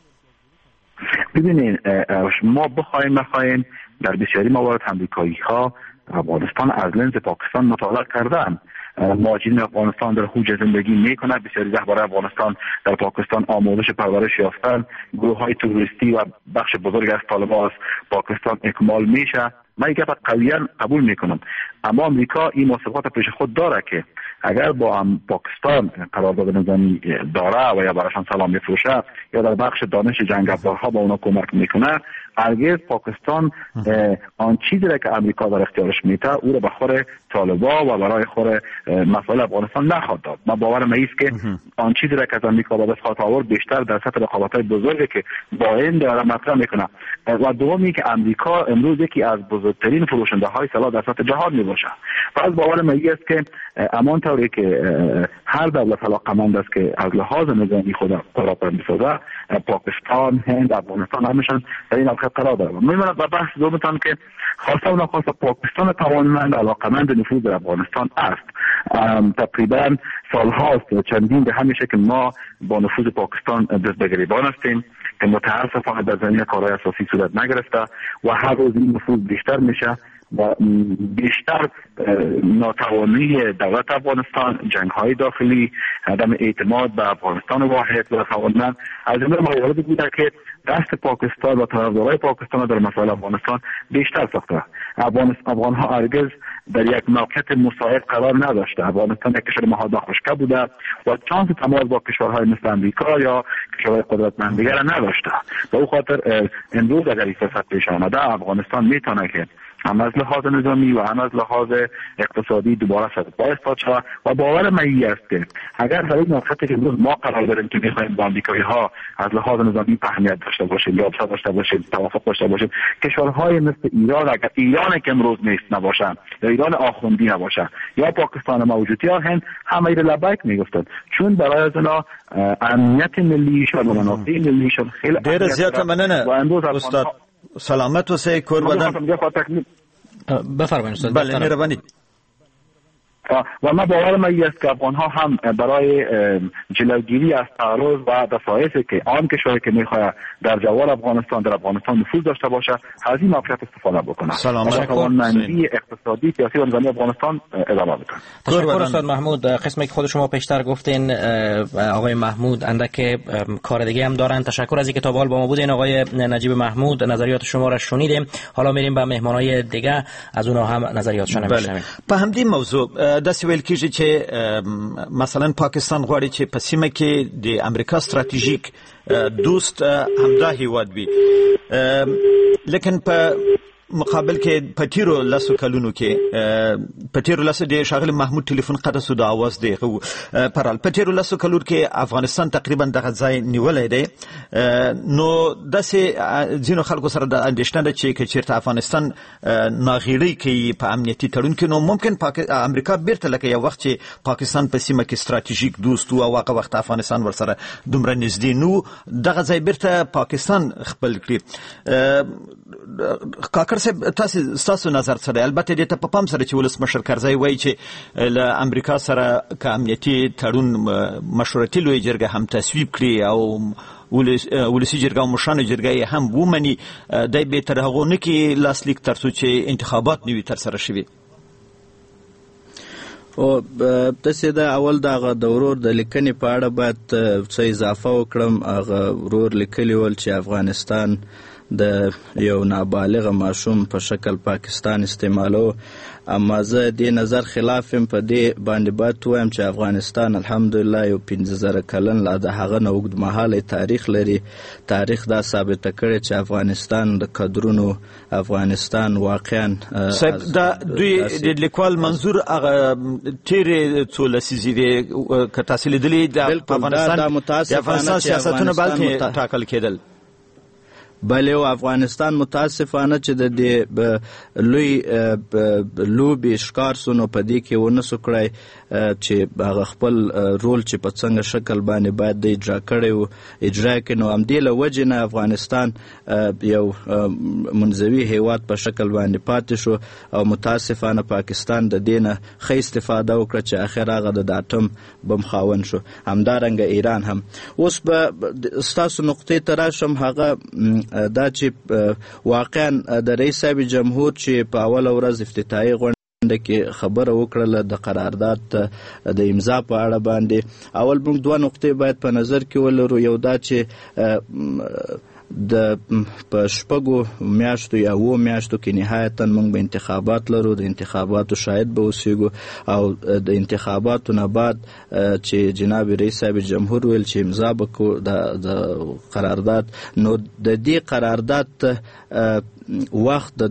Speaker 15: ببینید ما بخوایم نخوایم در بسیاری موارد امریکایی‌ها افغانستان از لنز پاکستان مطالعه کردن. مهاجرین افغانستان در خوج زندگی میکنند، بسیاری رهبران افغانستان در پاکستان آموزش پرورش یافتند، گروه های تروریستی و بخش بزرگ از طالبان از پاکستان اکمال میشه. من یک گپ قویا قبول میکنم، اما امریکا این مسئولیت پیش خود داره که اگر با پاکستان قرارداد نظامی داره و یا براشان سلام میفروشه یا در بخش دانش جنگ افزارها با اونا کمک میکنه، هرگز پاکستان آن چیزی را که امریکا در اختیارش میته او را به خور طالبان و برای خور مسائل افغانستان نخواهد داد. من باورم است که آن چیزی را که از امریکا به دست خواهد آورد بیشتر در سطح رقابت‌های بزرگی که با این داره مطرح میکنه. و دومی که امریکا امروز یکی از بزرگترین فروشنده های سلاح در سطح جهان میباشه. پس باورم است که امان طوری که هر دولت علاقمند است که از لحاظ نظامی خود قرار بسازه، پاکستان، هند، افغانستان همشون در این موقع قرار دارن. می‌بینم و بحث دومتان که خواسته و ناخواسته پاکستان توانمند علاقمند نفوذ در افغانستان است. تقریبا سالهاست چندین به همین شکل ما با نفوذ پاکستان دست به گریبان هستیم که متاسفانه در زمینه کارهای اساسی صورت نگرفته و هر روز این نفوذ بیشتر میشه و بیشتر ناتوانی دولت افغانستان، جنگ‌های داخلی، عدم اعتماد به افغانستان واحد و توانمند از جمله مواردی بوده که دست پاکستان و طرفدارای پاکستان در مسائل افغانستان بیشتر ساخته. افغان‌ها هرگز در یک موقعیت مساعد قرار نداشته. افغانستان یک کشور مهاجر خشکه بوده و چانس تماس با کشورهای مثل امریکا یا کشورهای قدرتمند دیگر نداشته. به او خاطر امروز اگر این فرصت پیش آمده، افغانستان میتونه که هم از لحاظ نظامی و هم از لحاظ اقتصادی دوباره سر پا استاد شود و باور من است که اگر در این موقعیتی که امروز ما قرار داریم که می‌خوایم با آمریکایی‌ها از لحاظ نظامی اهمیت داشته باشیم، رابطه داشته باشیم، توافق داشته باشیم، کشورهای مثل ایران، اگر ایران که امروز نیست نباشن یا ایران آخوندی نباشن یا پاکستان موجودی یا هند، همه را لبیک میگفتند، چون برای از اونا امنیت ملیشان و منافع ملیشان خیلی
Speaker 1: ډیر زیاته مننه. و امروز استاد سلامت اوسئ کور بدن.
Speaker 13: بفرمایید استاد.
Speaker 1: بله مهربانی.
Speaker 15: و ما باور ما است که افغان‌ها هم برای جلوگیری از تعرض و دفاعی که آن کشوری که می‌خواد در جوار افغانستان در افغانستان نفوذ داشته باشه از این موقعیت استفاده بکنه. توانمندی اقتصادی، سیاسی و نظامی افغانستان ادامه بده.
Speaker 13: تشکر استاد محمود. قسمی که خود شما پیشتر گفتین آقای محمود اندک کار دیگه هم دارن. تشکر از اینکه تا با ما بودین آقای نجیب محمود. نظریات شما را شنیدیم. حالا میریم به مهمانای دیگه، از اونها هم نظریاتشون میشنویم.
Speaker 1: په همدې موضوع داسې ویل کېږي چې مثلا پاکستان غواړي چې په سیمه کې د امریکا ستراتیژیک دوست همدا هیواد وي، لیکن په مقابل کې پتیرو لاسو کلونو کې پتیرو لاسو د شاغل محمود ټلیفون قطع سو د اواز دی پرال پتیرو لاسو کلور کې افغانستان تقریبا دغه ځای نیولای دی نو داسې ځینو خلکو سره د اندېښنه ده چې چیرته افغانستان ناغېړي کوي په امنیتي تړون کې نو ممکن امریکا بیرته لکه یو وخت چې پاکستان په سیمه کې ستراتیژیک دوست او هغه وخت افغانستان ورسره دومره نږدې نو دغه ځای بیرته پاکستان خپل کړي کاکر صاحب تاسو نظر سره البته د ته په پام سره چې ولسمشر کرزی وایي چې له امریکا سره که امنیتي تړون مشورتي لوی جرګه هم تصویب کړي او ولسی جرګه او مشرانو جرګه هم ومني د به تر هغه نه کې لاسلیک ترڅو چې انتخابات نوي تر سره شي
Speaker 14: او تاسو د اول دغه دورور د لیکنې په اړه باید څه اضافه وکړم هغه ورور لیکلی ول چې افغانستان د یو نابالغ ماشوم په شکل پاکستان استعمالو اما زه د نظر خلاف په دې باندې باید وایم چې افغانستان الحمدلله یو 15000 کلن لا د هغه نه اوږد مهاله تاریخ لري تاریخ دا ثابت کړي چې افغانستان د قدرونو افغانستان واقعا
Speaker 1: صاحب دا دوی د لیکوال منظور هغه تیرې څو لسیزې که تاسو لیدلې د افغانستان سیاستونه بلکې ټاکل کېدل
Speaker 14: بل یو افغانستان متاسفانه چې د دې لوی لوبي ښکار سونو په دې کې ونه سو کړی چې هغه خپل رول چې په څنګه شکل باندې باید د اجرا کړي اجرا کړي نو هم دې له وجې نه افغانستان یو منزوي هیواد په شکل باندې پاتې شو او متاسفانه پاکستان د دې نه ښه استفاده وکړه چې اخر هغه د اټم بم خاوند شو همدارنګه ایران هم اوس به ستاسو نقطې ته راشم هغه دا چې واقعا د رئیس صاحب جمهور چې په اوله ورځ افتتاحي غونډه کې خبره وکړله د قرارداد د امضا په اړه باندې اول موږ دوه نقطې باید په نظر کې ولرو یو دا چې د په شپږو میاشتو یا 7 میاشتو کې نهایتا موږ به انتخابات لرو د انتخاباتو شاهد به اوسېږو او د انتخاباتو نه بعد چې جناب رئیس صاحب جمهور ویل چې امضا وکړو د قرارداد نو د دې قرارداد وخت د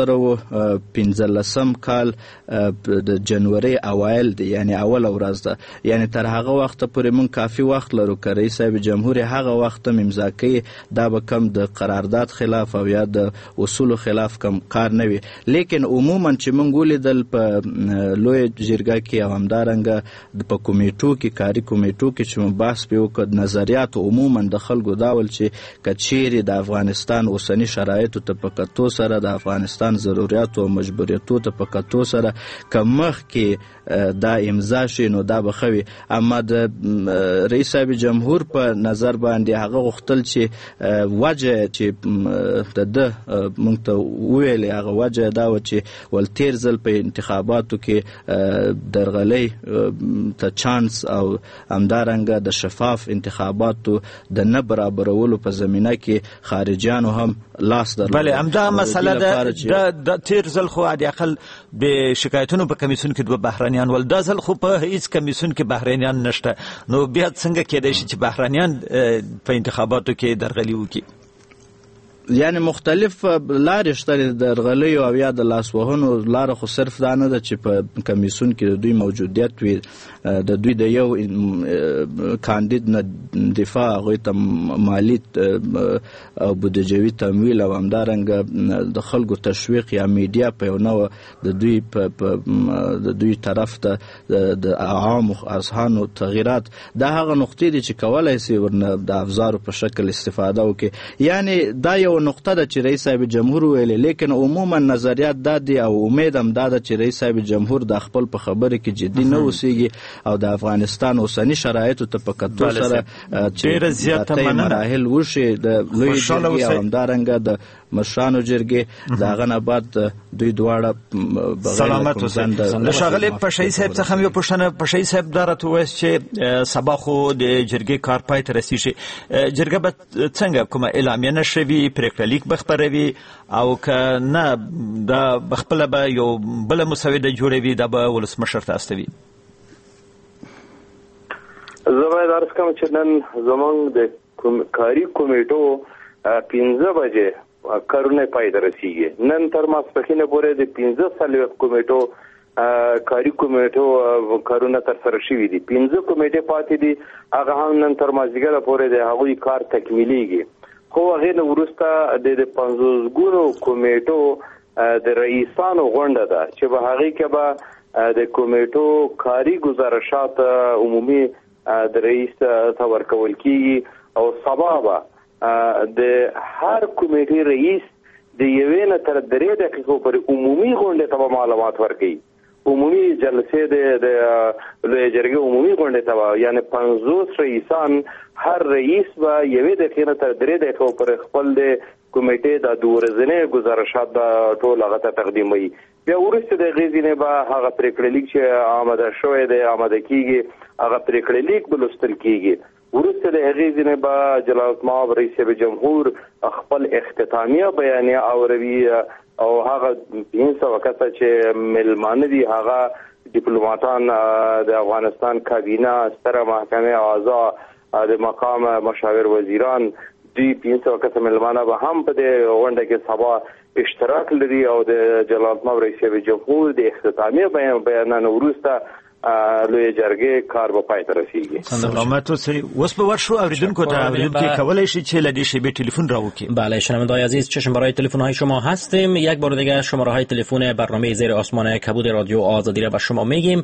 Speaker 14: 2015 کال د جنوري اوایل دی یعنی اول ورځ ده یعنی تر هغه وخت پورې موږ کافي وخت لرو که رئیس صاحب جمهور هغه وخت امضا کوي دا به کم د قرارداد خلاف او یا د اصولو خلاف کم کار نه وي لیکن عموما چې موږ ولیدل په لوی جرګه کې او همدارنګه په کمیټو کې کاري کمیټو کې چې موږ بحث پرې وکړ نظریات عموما د خلکو دا ول چې که چیرې د افغانستان اوسني شرایطو ته په کتو سره د افغانستان ضرورت او مجبوریتو ته په کتو سره که مخکې دا امضا شي نو دا به ښه وي اما د رئیس صاحب جمهور په نظر باندې هغه غوښتل چې وجه چې د موږ ته وویلې هغه وجه دا و چې ول تیر ځل په انتخاباتو کې درغلۍ ته چانس او همدارنګه د شفاف انتخاباتو د نه برابرولو په زمینه کې خارجیانو هم لاس درلود
Speaker 1: بله همدا مسله ده د تیر ځل خو عادي اقل به شکایتونو په کمیسیون کې دوه بهرانیان ول دا ځل خو په هیڅ کمیسیون کې بهرانیان نشته نو بیا څنګه کېدای شي چې بهرانیان په انتخاباتو کې درغلي وکړي
Speaker 14: یعنی مختلف لارې شته د درغلیو او یا د لاسوهنو لاره خو صرف دا نه ده چې په کمیسیون کې د دوی موجودیت وي د دوی د یو کاندید نه دفاع هغوی ته مالي او بودجوي تمویل او همدارنګه د خلکو تشویق یا میډیا په یو نوع د دوی طرف ته د عامو اذهانو تغییرات دا هغه نقطې دي چې کولی سي ورنه د افزارو په شکل استفاده وکړي یعنی دا یو نقطه ده چې رئیس صاحب جمهور ویلې لیکن عموما نظریات دا دي او امید هم دا ده چې رئیس صاحب جمهور د خپل په خبره کې جدي نه اوسېږي او د افغانستان اوسني شرایطو ته په کتو سره چې مراحل وشي د لوی جرګې او همدارنګه د مشرانو جرګې د هغه نه بعد دوی دواړه
Speaker 1: سلامت اوسئ د ښاغلي پشهي صاحب څخه یو پوښتنه پشهي صاحب دا راته ووایاست چې سبا خو د جرګې کار پای ته رسیږي جرګه به څنګه کومه اعلامیه نشوي پرېکړه لیک به خپروي او که نه دا بخپله به یو بله مسوده جوړوي دا به ولسمشر ته استوي
Speaker 16: زه باید عرض کوم چې نن زموږ د کاري کمیټو 15 بجې کارونه پای ته رسیږي. نن تر ماسپښینه پورې د 15 کمیټو کاری کمیټو کارونه تر سره شوي دي. 15 کمیټې پاتې دي، هغه هم نن تر مازدیګره پورې د هغوی کار تکمیلیږي. خو هغه نو ورسته د 50 ګونو کمیټو د رئیسانو غونډه ده چې به هغه کې به د کمیټو کاری گزارشات عمومي د رئیس ته ورکول کیږي او سبا به د هر کمیټې رئیس د یوې نه تر 3 دقیقو پورې عمومي غونډه ته معلومات ورکړي. عمومي جلسه د لوی جرګې عمومي غونډه ته یعنی 50 رئیسان هر رئیس به یوې دقیقې نه تر 3 دقیقو پورې خپل د کمیټې د دورزنې گزارشات ټول هغه ته تقدیموي. بیا ورسته د غیزینه به هغه پریکړه لیک چې آماده شوی دی آماده کیږي، هغه پریکړه لیک بلوستل کیږي. ورسته د غیزینه به جلالت مآب رئیس جمهور خپل اختتامیه بیانیه اوروي او هغه 500 کسه چې ملمانه دي هغه ډیپلوماټان د افغانستان کابینه ستره محکمه اعضا د مقام مشاور وزیران دی 500 کسه ملمانه به هم په دې غونډه کې سبا اشتراک لري او د جلالت مآب رئیس جمهور د اختتامیه بیانونه ورسته لوی جرګې کار به پای ته رسیږي.
Speaker 1: سلامت اوسئ. اوس به ورشو اوریدونکو ته اوریدونکو کولای شي چې لدی شی به تلفن را وکړي.
Speaker 13: بله شنونده‌های عزیز، چشم برای تلفن های شما هستیم. یک بار دیگه شماره های تلفن برنامه زیر آسمان کبود رادیو آزادی را به شما میگیم: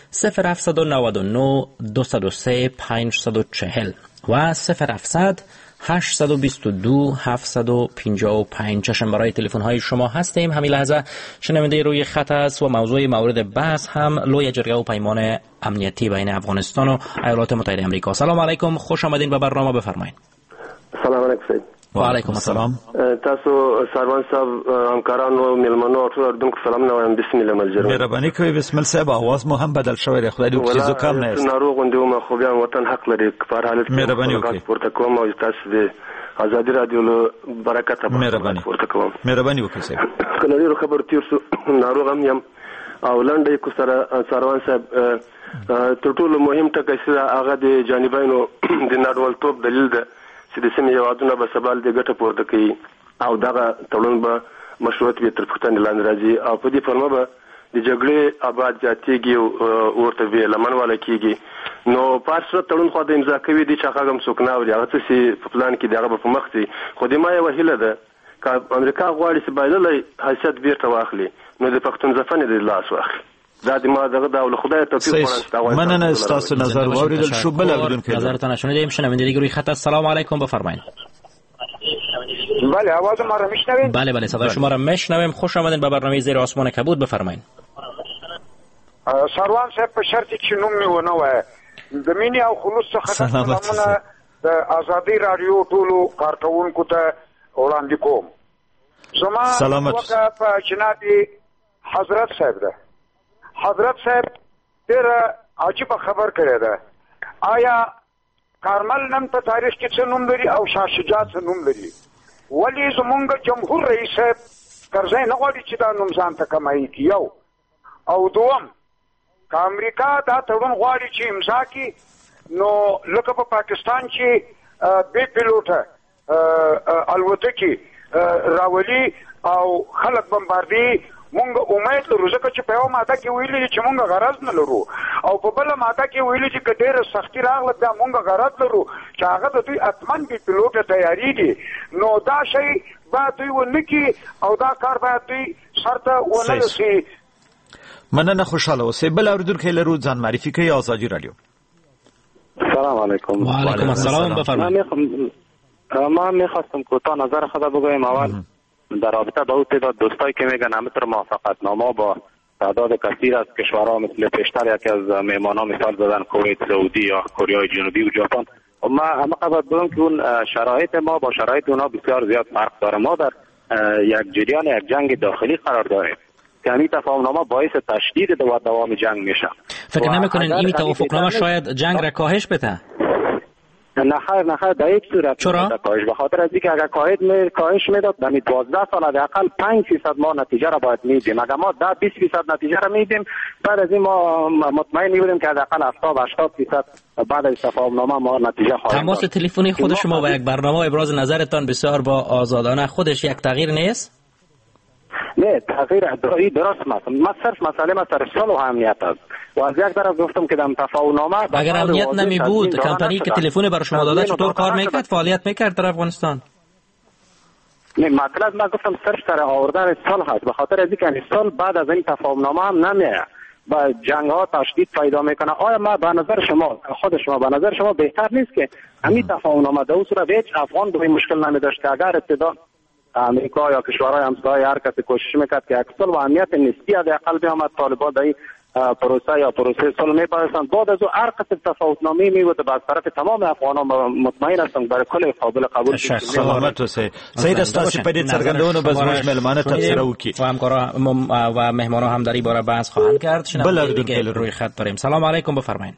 Speaker 13: 0799 203 540 و 0700 822 755. چشم برای تلفن های شما هستیم. همین لحظه شنونده روی خط است و موضوع مورد بحث هم لوی جرگه و پیمان امنیتی بین افغانستان و ایالات متحده آمریکا. سلام علیکم، خوش آمدین به برنامه، بفرمایید.
Speaker 17: سلام علیکم.
Speaker 1: و علیکم السلام.
Speaker 17: تاسو سروان صاحب همکارانو میلمنو ټول اردوونکو سلام نو بسم الله ملجر.
Speaker 1: مهرباني کوي. بسم الله صاحب، आवाज مو هم بدل شوی دی. خدای دې وکړي زکام نه است.
Speaker 17: ناروغ غوندم خو بیا وطن حق لري په حالت کې
Speaker 1: مهرباني وکړئ.
Speaker 17: پورته کوم او تاسو دې ازادي رادیو له برکت
Speaker 1: مهرباني
Speaker 17: پورته کوم.
Speaker 1: مهرباني وکړئ صاحب.
Speaker 17: کله خبر تیر سو ناروغ هم یم او لنډه کو سره سروان صاحب تر ټولو مهم ټکی چې هغه د جانبینو د نړیوالتوب دلیل ده چې د سیمې هیوادونه به سبال د ګټه پورته کوي او دغه تړون به مشروعیت به تر پوښتنې لاندې راځي او په دې فرمه به د جګړې آباد زیاتېږي او ورته به لمنواله کیږي. نو پارسه تړون خو د امضا کوي دي چې هغه هم څوک نه اوري، هغه څه په پلان کې دغه په مخ دي. خو د ما یو هیله ده چې امریکا غواړي چې بایللې حیثیت بیرته واخلي، نو د پښتون ځفنې د لاس واخلي. دا د ما دغه د خدای توفیق ورسته.
Speaker 1: مننه تاسو نظر واوریدل شو. بل اوریدونکو
Speaker 13: نظرتان شنیدیم. شنونده دیگه روی خط است. سلام علیکم، بفرمایید.
Speaker 18: بله آواز ما را میشنوید؟
Speaker 13: بله بله صدای شما را میشنویم. خوش آمدین به برنامه زیر آسمان کبود، بفرمایید.
Speaker 18: سروان صاحب په شرطی چې نوم می ونه وای د مینې او خلوص څخه سلامونه د ازادي رادیو ټولو کارکونکو ته وړاندې کوم. زما وکړه په جناب حضرت صاحب ده. حضرت صاحب ډېر عجیب خبر کړی ده. آیا کارمل نن په تاریخ کې څه نوم لري او شاه شجاع څه نوم لري؟ ولې زمونږ جمهور رئیس صاحب کرزی نه غواړي چې دا نوم ځان ته کمایي کی؟ یو او دوم، که امریکا دا تړون غواړي چې امضا کړي نو لکه په پاکستان چې بې پیلوټه الوتکې راولي او خلک بمباردي، مونږ امید لرو ځکه چې په یو ماده کې ویلي چې مونږ غرض نه لرو او په بله ماده کې ویلي چې که ډېره سختي راغله بیا مونږ غرض لرو چې هغه د دوی اتمن بې پیلوټه تیارېږي. نو دا شی باید دوی ونه کړي او دا کار باید دوی سر ته ونه رسي.
Speaker 1: مننه، خوشحاله اوسئ. بل اوریدونکی لرو، ځان معرفي کوي. آزادی رادیو.
Speaker 19: سلام علیکم.
Speaker 13: و علیکم السلام، بفرمایید.
Speaker 19: ما میخواستم کوتاه نظر خود بگویم. اول در رابطه با تعداد دوستایی که میگن همینطور موافقتنامه با تعداد کثیر از کشورها مثل پیشتر یکی از مهمانان مثال زدن کویت، سعودی یا کره جنوبی و ژاپن. ما قبل بگم که اون شرایط ما با شرایط اونا بسیار زیاد فرق داره. ما در یک جریان یک جنگ داخلی قرار داریم که همین تفاهمنامه باعث تشدید دوام جنگ میشه.
Speaker 13: فکر نمیکنین این توافقنامه شاید جنگ را کاهش بده؟
Speaker 19: نه خیر در هیچ صورت کاهش، به خاطر از اینکه اگر کاهش میداد در 12 سال حداقل 5% ما نتیجه را باید میدیم. اگر ما 10-20% نتیجه را میدیم، بعد از این ما مطمئن میبودیم که حداقل 70-80% بعد از تفاهمنامه ما نتیجه خواهیم.
Speaker 13: تماس تلفنی خود شما و یک برنامه ابراز نظرتان بسیار با آزادانه خودش یک تغییر نیست؟
Speaker 19: نه، تغییر ادعایی درست است. ما صرف مسئله سر صلح و امنیت است. و از یک طرف گفتم که در تفاهمنامه
Speaker 13: اگر امنیت نمی بود، کمپانی که تلفن بر شما داده چطور کار میکرد، فعالیت میکرد در افغانستان؟
Speaker 19: نه، مطلب ما گفتم صرف سر آوردن صلح است. به خاطر از اینکه صلح بعد از این تفاهمنامه هم نمیاد، با جنگ ها تشدید پیدا میکنه. آیا ما به نظر شما، خود شما به نظر شما بهتر نیست که همین تفاهمنامه در صورت هیچ افغان به مشکل نمیداشت که اگر ابتدا امریکا یا کشورهای همسایه هر کسی کوشش میکرد که صلح و امنیت نسبی حداقل بیامد، طالبان در این پروسه صلح میپرستند، بعد از او هر قسم تفاوتنامه میبود و از طرف تمام افغانان مطمئن هستم برای کل قابل قبول.
Speaker 1: سلامت اوسئ. سید استاسي په دې څرګندونو به زموږ مېلمانه تبصره وکړي
Speaker 13: و همکارا و مهمانان هم در این باره بحث خواهند کرد. شنونده روی خط داریم. سلام علیکم، بفرمایید.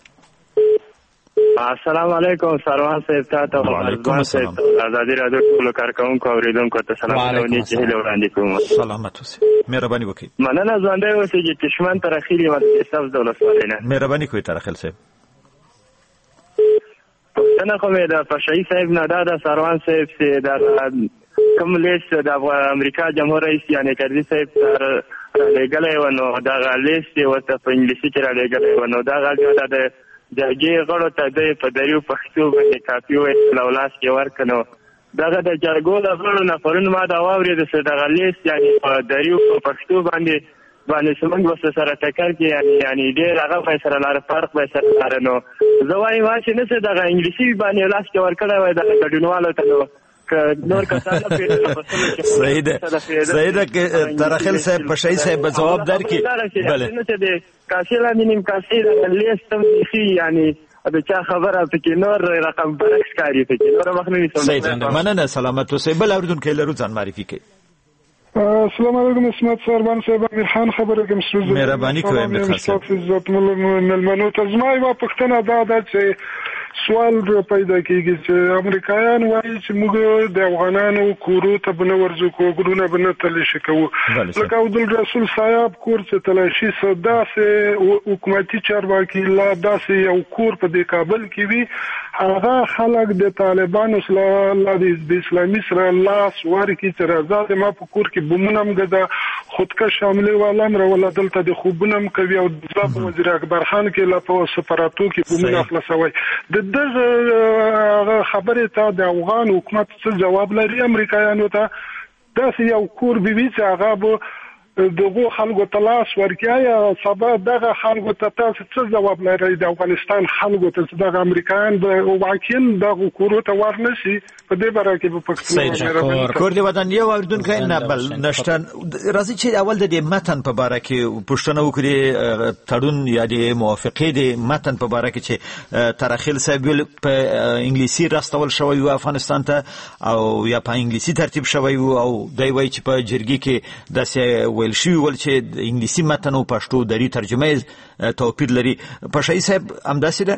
Speaker 20: السلام علیکم سروان صاحب، ته
Speaker 1: و علیکم السلام.
Speaker 20: آزادی رادیو ټول کارکونکو اوریدونکو ته سلام او چې له وړاندې کوم.
Speaker 1: سلامت اوسئ. مهرباني وکړئ.
Speaker 20: مننه ژوندی اوسئ چې کشمن تر اخیری مدرسې صف دولت ولینه.
Speaker 1: مهرباني کوئ تر اخر صاحب.
Speaker 20: څنګه کومه د پشای صاحب نه دا سروان صاحب چې د کوم لیست د امریکا جمهور رئیس یعنی کرزي صاحب تر لګلې ونو دا لیست ورته په انګلیسي کې را لګلې ونو دا غاړه د جرګې غړو ته د په دریو پښتو باندې کاپي وې لولاس کې ورکنو دغه د جرګو د غړو نه پرون ما دا واورید چې دغه لیست یعنی په دریو پښتو باندې څنګه وسه سره ټکر کې یعنی ډېر هغه فیصله لاره فرق به سره لاره نو زوای ما چې نه څه دغه انګلیسي باندې لاس کې ورکړی وای د ګډونوالو ته نور کسان
Speaker 1: سید ترخل صاحب پشای صاحب جواب درکې
Speaker 20: بله نه کاسي لامینیم کاسي لیستم شي یعنی د چا خبره پکې نور رقم برعکس کاری پکې نور مخنی
Speaker 1: سید مننه سلامت اوسئ. بل اوریدونکو لرو ځان معرفي کړئ.
Speaker 21: السلام علیکم اسمت سربان صاحب، امیر خان خبره کوم.
Speaker 1: مهرباني کوئ امیر خان صاحب.
Speaker 21: عزت ملمنو ته زما یوه پوښتنه دا ده چې سوال پیدا کیږي چې امریکایان وایي چې موږ د افغانانو کورو ته به نه ورځو، کورونه به نه تلاشي کوو. لکه عبدالرسول صاحب کور چې تلاشي څه داسې حکومتي چارواکي لا داسې یو کور په دې کابل کې وي، هغه خلک د طالبانو سره د اسلامي سره لاس ورکړي چې راځه ما په کور کې بمونه هم ګده خودکش حملې والا هم راوله دلته د خوبونه هم کوي او د وزیر اکبر خان کې لا په سفاراتو کې بمونه خلاصوي. د دغه خبرې ته د افغان حکومت څه جواب لري امریکایانو ته؟ داسې یو کور به وي چې هغه به دغه خلکو ته لاس ورکړي یا سبا دغه خلکو ته تاسو څه جواب لرئ د افغانستان خلکو ته چې دغه امریکایان به واقعا دغه کورو ته ورنشي؟ په دې باره کې به
Speaker 1: پښتو کور دی ودان یو اوریدونکو نه بل نشته. راځي چې اول د متن په باره کې پوښتنه وکړي، تړون یا د موافقې د متن په باره کې چې ترخیل صاحب په انګلیسي راستول شوی و افغانستان ته او یا په انګلیسي ترتیب شوی و او دوی وایي چې په جرګې کې داسې ویل شوي ول چې د انګلیسي متن او پښتو دري ترجمه توپیر لري. پشای صاحب همداسې ده؟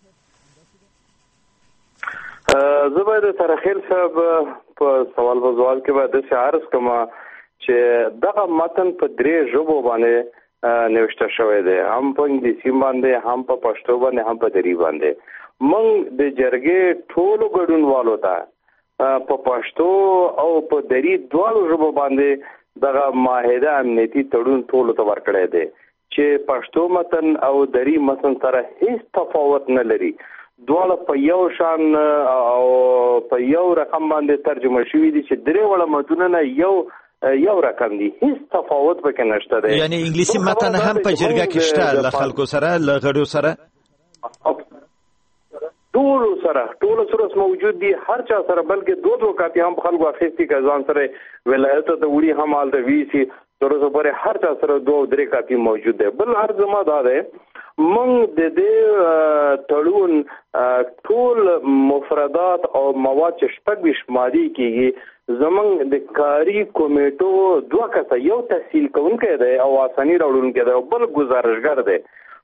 Speaker 16: زه باید ترخیل صاحب په سوال په ځواب کې باید داسې عرض کوم چې دغه متن په 3 ژبو باندې نوشته شوی دی، هم په انګلیسي باندې، هم په پښتو باندې، هم په دري باندې. موږ د جرګې ټولو ګډونوالو ته په پښتو او په دري دواړو ژبو باندې دغه معاهده امنیتي تړون ټولو ته ورکړی دی چې پښتو متن او دري متن سره هیڅ تفاوت نه لري. دواړه په یو شان او په یو رقم باندې ترجمه شوي دي چې درې وړه متنونه نه یو رقم دي، هیڅ تفاوت پکې نشته دی.
Speaker 1: یعنی انګلیسي متن هم په جرګه کې شته له خلکو سره له غړو سره
Speaker 16: ټولو سره موجود دي، هر چا سره، بلکې دو کاپي هم خلکو اخیستي که ځان سره ولایت ته وړي هم هلته ویسي تر اوسه پورې هر چا سره 2-3 کاپي موجود دی. بل هر زما دا دی موږ د دې تړون ټول مفردات او مواد چې 26 مادي کېږي زمونږ د کاري کمیټو 2 کسه، یو تحصیل کوونکی دی او آساني راوړونکی دی او بل ګزارشګر دی.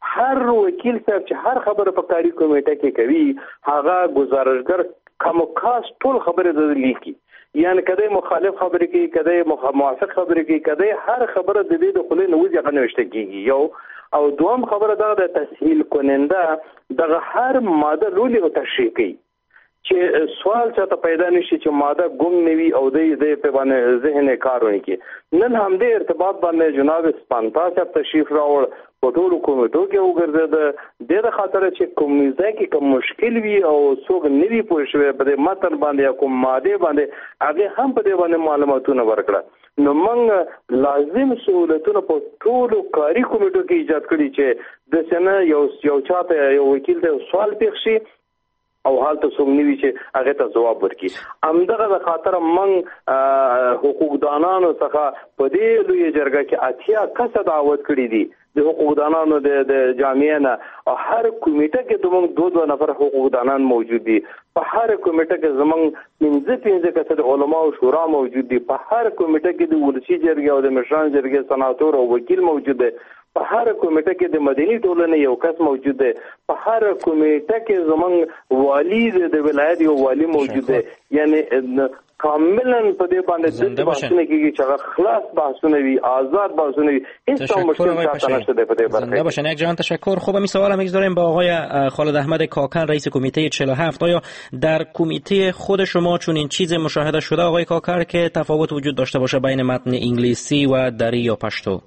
Speaker 16: هر وکیل صاحب چې هر خبره په کاری کمیټه کې کوي هغه گزارشګر کم خاص ټول خبره د لیکي، یعنی کله مخالف خبرې کوي، کله موافق خبرې کوي، کله هر خبره د دې د خلې نوځي هغه نوشته کیږي. یو او دوم خبره دا د تسهیل کننده دغه هر ماده لولي او تشریح کوي چې سوال چاته پیدا نشي چې ماده ګم نوي او د په باندې ذهن کارونه کوي. نن هم د ارتباط باندې جناب سپانتا صاحب تشریف راوړ په ټولو کومیټو کې وګرځید د خاطر چې کومیزه کې کوم مشکل وي او څوک نوي پوه شوی په متن باندې کوم ماده باندې هغه هم په دې باندې معلوماتونه ورکړه. نو موږ لازم سہولتونه په ټولو کاری کومیټو کې ایجاد کړي چې د سنه یو چاته یو وکیل ته سوال پیښ شي او حالت څوک نیوي چې هغه ته جواب ورکړي. همدغه د خاطر موږ حقوقدانانو څخه په دې لوی جرګه کې اتیا کسه دعوت کړي دي د حقوقدانانو د جامعې نه. هر کمیټه کې دوه دوه نفر حقوقدانان موجود دي. په هر کمیټه کې زمونږ 15 کسه د علما او شورا موجود دي. په هر کمیټه کې د ولسی جرګې او د مشران جرګې سناتور او وکیل موجود دي. په هر کمیټه کې د مدني ټولنې یو کس موجود دی. په هر کمیټه کې زمونږ والی د ولایت یو والی موجود دی. یعنی کاملا په دې باندې د بحثونه کېږي چې خلاص بحثونه وي، آزاد بحثونه وي، هیڅ مشکل نشته په دې برخه.
Speaker 13: زنده باشن. یک جهان تشکر. خوب می سوال هم داریم با آقای خالد احمد کاکن رئیس کمیته 47. آیا در کمیته خود شما چون این چیز مشاهده شده آقای کاکر که تفاوت وجود داشته باشه بین متن انگلیسی و دری یا پشتو؟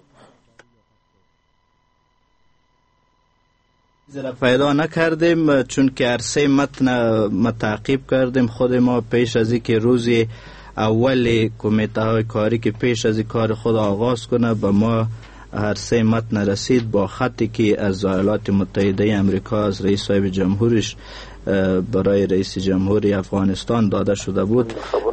Speaker 14: پیدا نکردیم چون که عرصه متن تعقیب کردیم. خود ما پیش از اینکه روز اول کمیته های کاری که پیش از کار خود آغاز کنه به ما عرصه متن رسید با خطی که از ایالات متحده آمریکا از رئیس صاحب جمهورش برای رئیس جمهوری افغانستان داده شده بود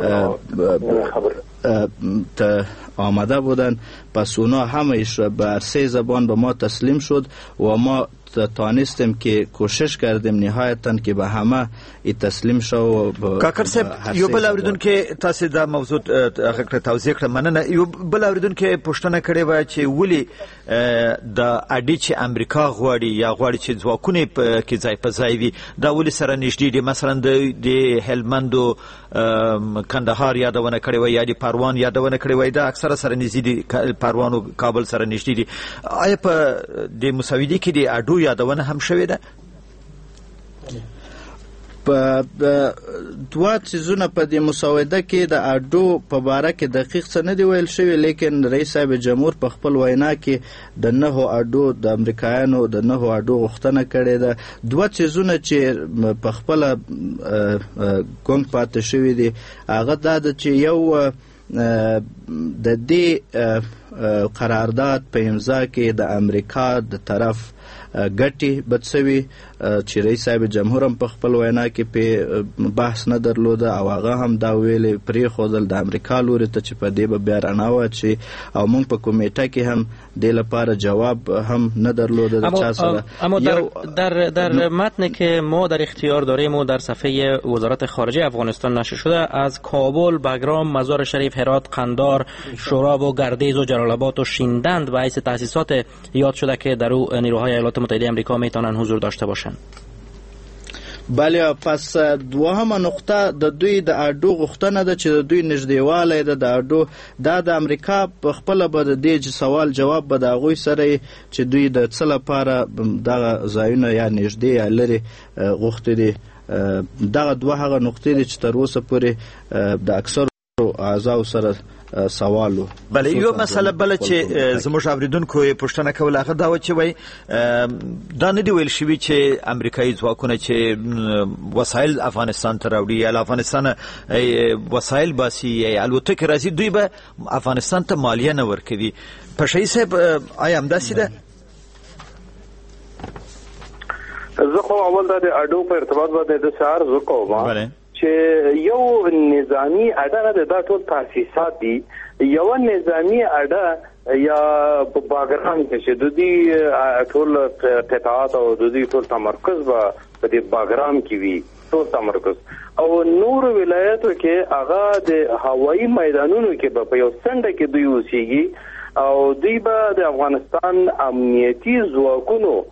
Speaker 14: آمده بودن. پس اونا همه‌اش را به 3 زبان به ما تسلیم شد و ما تانستیم که کوشش کردیم نهایتاً که به همه تسلیم شو.
Speaker 1: کاکر صاحب یو بل اوریدونکو تاسو دا موضوع هغه توضیح کړه. مننه. یو بل اوریدونکو پوښتنه کړې و چې ولی د اډی چې امریکا غواړي یا غواړي چې ځواکونه کې ځای په ځای وي دا ولی سره نږدې دي. مثلا د هلمند او کندهار یادونه کړې و یا د پروان یادونه کړې و دا اکثره سره نږدې دي. پروان او کابل سره نږدې دي. آیا په د مساویدي کې د اډو یادونه هم شوې ده؟
Speaker 14: په دوه چیزونه په دې مساوده کې د اډو په باره کې دقیق څه نه دی ویل شوی، لیکن رئیس صاحب جمهور په خپل وینا کې د 9 اډو د امریکایانو د 9 اډو غوښتنه کړې ده. دوه چیزونه چې په خپل ګونګ پاتې شوی دي هغه دا ده چې یو د دې قرارداد په امضا کې د امریکا د طرف ګټي بڅوي چې رئیس صاحب جمهور هم په خپل وینا کې په بحث نه درلوده او هغه هم دا ویلې پرې خودل د امریکا لوري ته چې په دې به بیا رڼا واچي او موږ په کمیټه کې هم د لپاره جواب هم نه درلوده د چا سره.
Speaker 13: اما در متن که ما در اختیار داریم و در صفحه وزارت خارجه افغانستان نشر شده از کابل، بگرام، مزار شریف، هرات، قندار، شوراب و گردیز و جلال آباد و شیندند و حیث تاسیسات یاد شده که در او نیروهای ایالات متحده آمریکا میتونن حضور داشته باشند.
Speaker 14: بله. پس دوهمه نقطه د دوی د اډو غوښتنه ده چې د دوی نږدېوالی ده د اډو دا د امریکا په خپله به د دې سوال جواب به د هغوی سره چې دوی د څه لپاره دغه ځایونه یا نږدې یا لرې غوښتي دي. دغه دوه هغه نقطې دي چې تر اوسه پورې د اکثرو اعضاو سره سوالو.
Speaker 1: بله یو مسله بله چې زموږ اوریدونکو یې پوښتنه کوله هغه دا و چې وایي دا نه دی ویل شوي چې امریکایي ځواکونه چې وسایل افغانستان ته راوړي یا له افغانستانه وسایل باسي یا الوتکې راځي دوی به افغانستان ته مالیه نه ورکوي. پشهیي صاحب آیا همداسې ده؟
Speaker 16: زه خو اول دا د اډو په ارتباط باندې د سهار زه کوم چې یو نظامی اډه نه دا ټول تاسیسات دي. یو نظامی اډه یا په باګرام کې چې د دې ټول قطاعات او د دې ټول تمرکز په دې باګرام کې وي ټول تمرکز او نور ولایتو کې هغه د هوایي میدانونو کې په یو څنډه کې دوی اوسېږي او دوی به د افغانستان امنیتي ځواکونو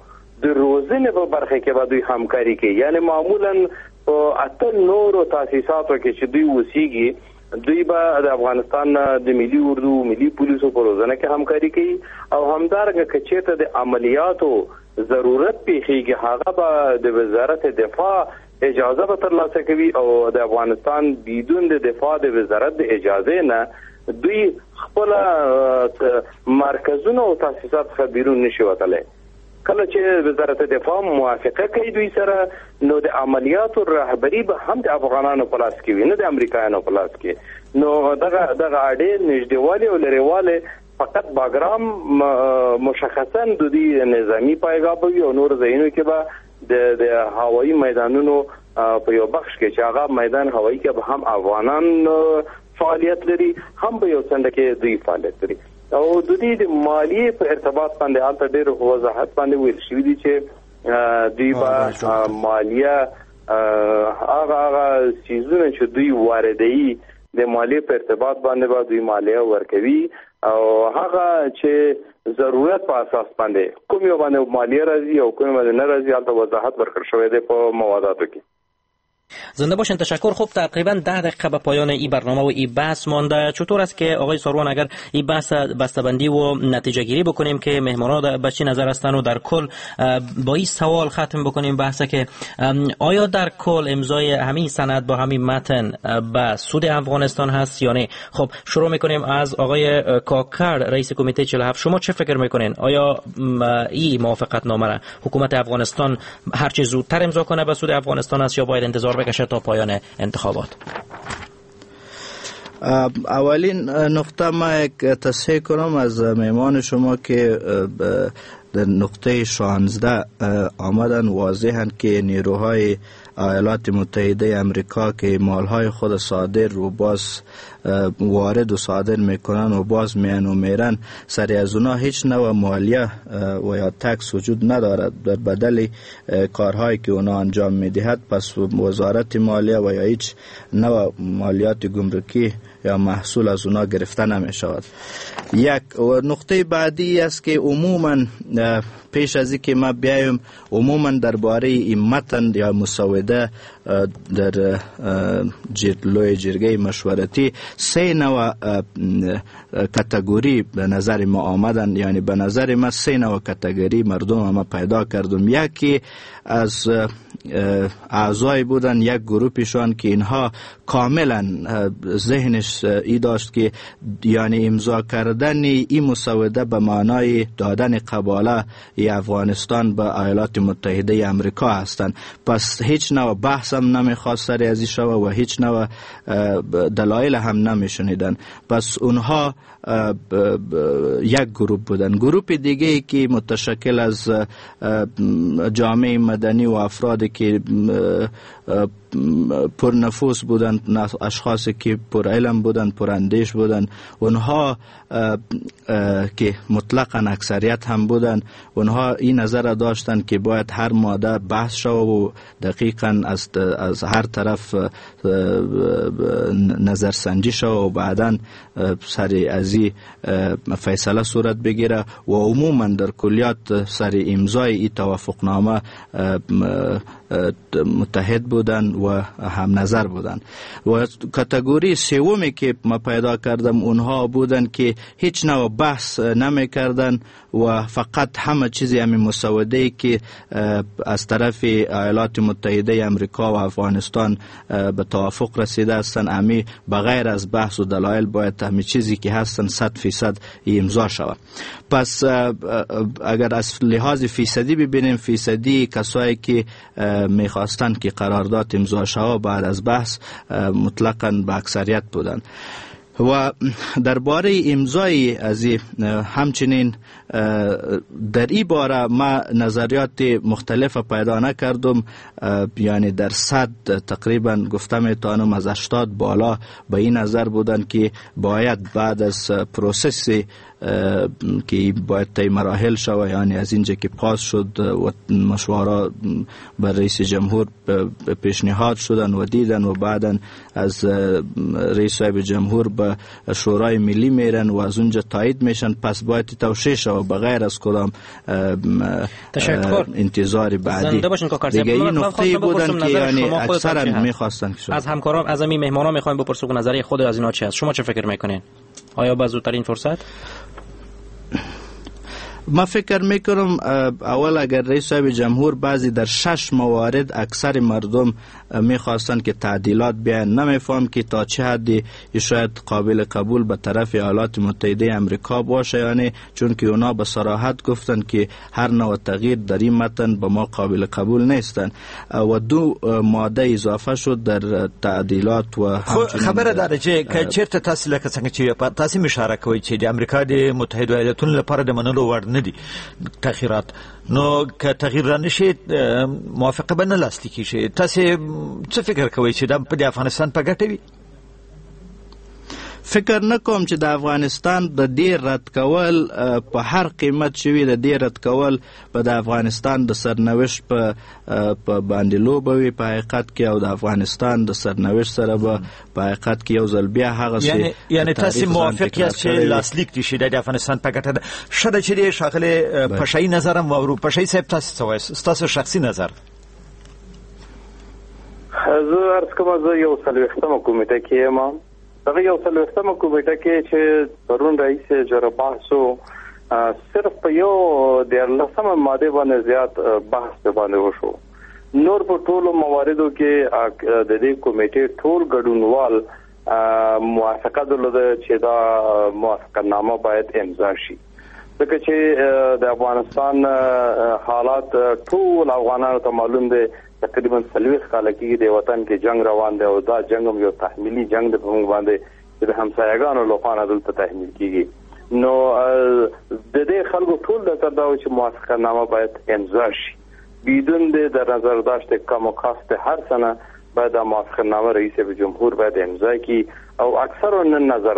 Speaker 16: د روزنې په برخه کې به دوی همکاري کوي. یعنی معمولا په 8 نورو تاسیساتو کې چې دوی وسیږي دوی به د افغانستان د ملي اردو ملي پولیسو په روزنه کې همکاري کوي او همدارنګه که چېرته د عملیاتو ضرورت پیښیږي هغه به د وزارت دفاع اجازه به ترلاسه کوي او د افغانستان بدون د دفاع د وزارت د اجازه نه دوی خپل مرکزونه او تاسیسات څخه بیرون نشي وتلی. کله چې وزارت دفاع موافقه کوي دوی سره نو د عملیاتو رهبری به هم د افغانانو په لاس کې وي نه د امریکایانو په لاس کې. نو دغه اړې نږدېوالی او لرېوالی فقط باګرام مشخصا د دې نظامی پایګاه وي او نور ځایونو کې به د هوایي میدانونو په یو بخش کې چې هغه میدان هوایي کې به هم افغانان فعالیت لري هم به یو څنډه کې دوی فعالیت لري. او د دې د مالیې په ارتباط باندې حالت ډېر وضاحت باندې ویل شوی دی چې دوی به مالیه هغه چیزونه چې دوی واردوي د مالیې په ارتباط باندې به دوی مالیه ورکوي او هغه چې ضرورت په اساس باندې کوم یو باندې مالیه راځي او کوم باندې نه راځي حالت وضاحت ورکړل شوی دی په مواداتو کې.
Speaker 13: زنده باشین. تشکر. خب تقریبا 10 دقیقه به پایان این برنامه و این بحث مانده. چطور است که آقای ساروان اگر این بحث بسته‌بندی و نتیجه گیری بکنیم که مهمانان به چه نظر هستند و در کل با این سوال ختم بکنیم بحث که آیا در کل امضای همین سند با همین متن به سود افغانستان هست یا نه؟ خب شروع میکنیم از آقای کاکر رئیس کمیته 47. شما چه فکر میکنین؟ آیا این موافقت نامه را حکومت افغانستان هر چه زودتر امضا کنه به سود افغانستان است یا باید انتظار بکشه تا پایان انتخابات؟
Speaker 14: اولین نقطه ما یک تصحیح کنم از مهمان شما که در نقطه 16 آمدن واضحن که نیروهای ایالات متحده امریکا که مالهای خود صادر و باز وارد و صادر میکنن و باز میان و میرن سر از اونا هیچ نوع مالیه و یا تکس وجود ندارد در بدل کارهایی که اونا انجام میدهد. پس وزارت مالیه و یا هیچ نوع مالیات گمرکی یا محصول از اونا گرفته نمی شود. یک نقطه بعدی است که عموما پیش از اینکه ما بیایم عموما درباره این متن یا مسوده در لوی جرگه مشورتی 3 نوع کاتگوری به نظر ما آمدن. یعنی به نظر ما 3 نوع کاتگوری مردم ما پیدا کردم. یکی از اعضای بودن یک گروپشان که اینها کاملا ذهنش ای داشت که یعنی امضا کردن این مسوده به معنای دادن قباله افغانستان به ایالات متحده امریکا هستند. پس هیچ نوع بحث هم نمیخواست سر ازی شود و هیچ نوع دلایل هم نمیشنیدن. پس اونها یک گروپ بودن. گروپ دیگه که متشکل از جامعه مدنی و افرادی که پر نفوس بودن، اشخاصی که پر علم بودن، پر اندیش بودن، اونها که مطلقاً اکثریت هم بودن، اونها این نظر داشتن که باید هر ماده بحث شود و دقیقاً از هر طرف نظرسنجی شود و بعداً سر ازی فیصله صورت بگیره و عموماً در کلیات سر امضای این توافقنامه متحد بودن و هم نظر بودن. و کاتگوری سومی که ما پیدا کردم اونها بودن که هیچ نوع بحث نمی کردن و فقط همه چیزی همین مسوده‌ای که از طرف ایالات متحده امریکا و افغانستان به توافق رسیده هستند امی بغیر از بحث و دلایل باید همین چیزی که هستن 100% امضا شود. پس اگر از لحاظ فیصدی ببینیم، فیصدی کسایی که میخواستن که قرارداد امضا شود بعد از بحث مطلقاً به اکثریت بودن. و درباره امضای از همچنین در این باره ما نظریات مختلف پیدا نکردم. یعنی در 100 تقریبا گفته میتونم از 80 بالا به این نظر بودن که باید بعد از پروسس که باید طی مراحل شود، یعنی از اینجا که پاس شد و مشوره بر رئیس جمهور پیشنهاد شدن و دیدن و بعدا از رئیس صاحب جمهور به شورای ملی میرن و از اونجا تایید میشن، پس باید توشیح شود بغیر از کدام انتظار بعدی. دیگه این نقطه‌ای بودن که یعنی اکثرا میخواستن
Speaker 13: از همکاران از همین مهمانا میخوایم بپرسیم که نظریه خود از اینا چی است. شما چه فکر میکنین؟ آیا با زودترین فرصت؟
Speaker 14: ما فکر میکنم اول اگر رئیس صاحب جمهور بعضی در 6 موارد اکثر مردم میخواستن که تعدیلات بیاین، نمیفهم که تا چه حدی شاید قابل قبول به طرف ایالات متحده امریکا باشه، یعنی چون که اونا به صراحت گفتن که هر نوع تغییر در این متن به ما قابل قبول نیستن و 2 ماده اضافه شد در تعدیلات و
Speaker 1: خبره داره چې چیرته تاسو لکه څنګه چې تاسو اشاره کوي چې د امریکا د متحده ایالاتونو لپاره د منلو وړ نه دي تغییرات، نو که تغییر را نشي موافقه به نه لاسلیک شي. تاسو څه فکر کوئ چې د افغانستان په ګټه وي؟
Speaker 14: فکر نکوم چې د افغانستان د دې رد کول په هر قیمت شوی، د دې رد کول به د افغانستان د سرنوشت په باندې لوبه وي په حقیقت کې، او د افغانستان د سرنوشت سره به په حقیقت کې یو ځل بیا هغه
Speaker 1: یعنی تاسو موافق یاست چې لاسلیک دي شي د افغانستان په ګټه ده؟ شته چې شاغله پشای نظرم وورو پشای صاحب تاسو شخصي نظر؟
Speaker 16: زه عرض کوم زه یو څلوېښتمه کمیټه کې یم. دغه یو څلوېښتمه کمیټه کې چې پرون رئیس جمهور بحثو صرف په یو 14مه ماده باندې زیات بحث باندې وشو. نور په ټولو مواردو کې د دې کمیټې ټول ګډونوال موافقه درلوده چې دا موافقتنامه باید امضا شي، ځکه چې د افغانستان حالات ټول افغانانو ته معلوم دي. تقریبا 40 کال کې د وطن کې جنگ روان دی او دا جنگ هم یو تحمیلي جنگ دی په موږ باندې چې د همسایګانو لخوا دلته تحمیل کیږي. نو د دې خلکو ټول د تداوی چې موافقتنامه باید امضا شي بدون د نظر داشت کم و کاست هر سنه باید موافقتنامه رئیس جمهور باید امضا کی او اکثر نظر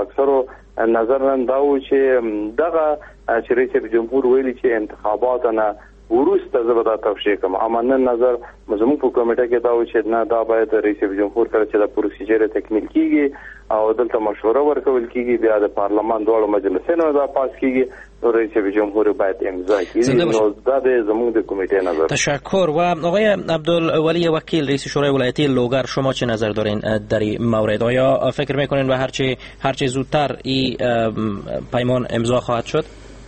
Speaker 16: داو چې دغه چې رئیس جمهور ویلي چې انتخاباتنا ورسته زبده توشیح کوم، اما نن نظر زموږ په کمیټه کې دا و چې نه دا باید رئیس جمهور کړي چې د پروسیجر تکمیل کیږي او دلته مشوره ورکول کیږي، بیا د پارلمان دوه مجلسونو دا پاس کیږي او رئیس جمهور باید امضا کړي. نو دا د زموږ د کمیټې نظر.
Speaker 13: تشکر. و آقای عبدالولی وکیل رئیس شورای ولایتی لوگر، شما چه نظر دارین در این مورد؟ آیا فکر میکنین و هرچه زودتر این پیمان امضا خواهد شد؟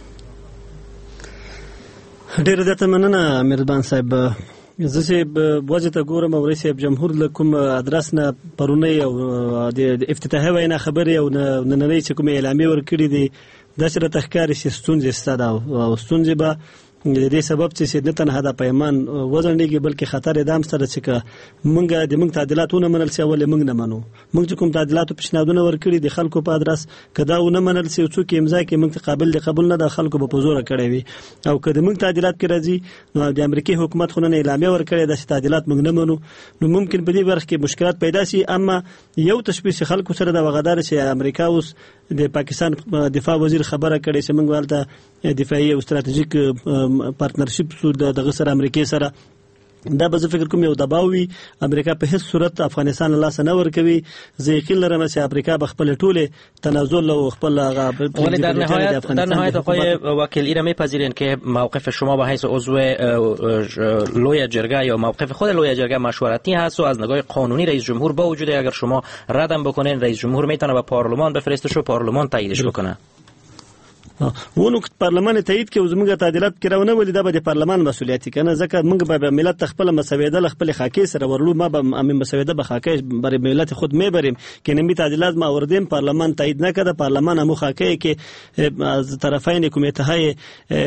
Speaker 4: ډېر زیاته مننه مهربان صاحب. زه چې وجه ته ګورم او رئیس جمهور له کوم ادرس نه پرونی او د افتتاحي وینا خبرې او نننۍ چې کومې اعلامیې ورکړې دي داسې راته ښکاري چې ستونزې شته ده او ستونزې به د دې سبب چې نه تنها د پیمان وزنډېږي بلکې خطر ادام سره چې موږ تعدیلاتونه منل سي اول موږ نه منو. موږ کوم تعدیلاتو پیشنهادونه ورکړي د خلکو په ادرس کدا ونه منل سي څوک امضا کې موږ قابل دي قبول نه د خلکو په زور کړی وي او کله موږ تعدیلات کې راځي نو د امریکای حکومت خو نه اعلامیه ورکړي د تعدیلات موږ نه منو، نو ممکن په دې برخه کې مشکلات پیدا سي. اما یو تشبیه خلکو سره د وغدار چې امریکا اوس د پاکستان دفاع وزیر خبره کړي چې موږ ورته دفاعي او استراتیژیک پارتنرشپ د غسر امریکای سره دا به فکر کوم یو دباوي امریکا په هیڅ صورت افغانستان له لاس نه ورکوي. زه یقین لرم چې امریکا به خپل ټوله تنازل او خپل
Speaker 13: ولی در نهایت آقای وکیل ایرا میپذیرین که موقف شما به حیث عضو لوی جرگه یا موقف خود لوی جرگه مشورتی هست و از نگاه قانونی رئیس جمهور با وجود اگر شما ردم بکنین رئیس جمهور میتونه به پارلمان بفرستش و پارلمان تاییدش بکنه؟
Speaker 4: ونو پارلمان تایید کې زموږ تعدیلات کراونه ولې دا به د پارلمان مسولیت کنه، ځکه موږ به ملت خپل مسویده خپل خاکې سره ورلو ما به مسویده به خاکې بر ملت خود میبریم که نمی تعدیلات ما وردیم پارلمان تایید نکرده، پارلمان هم خاکې کې از طرفین کمیته های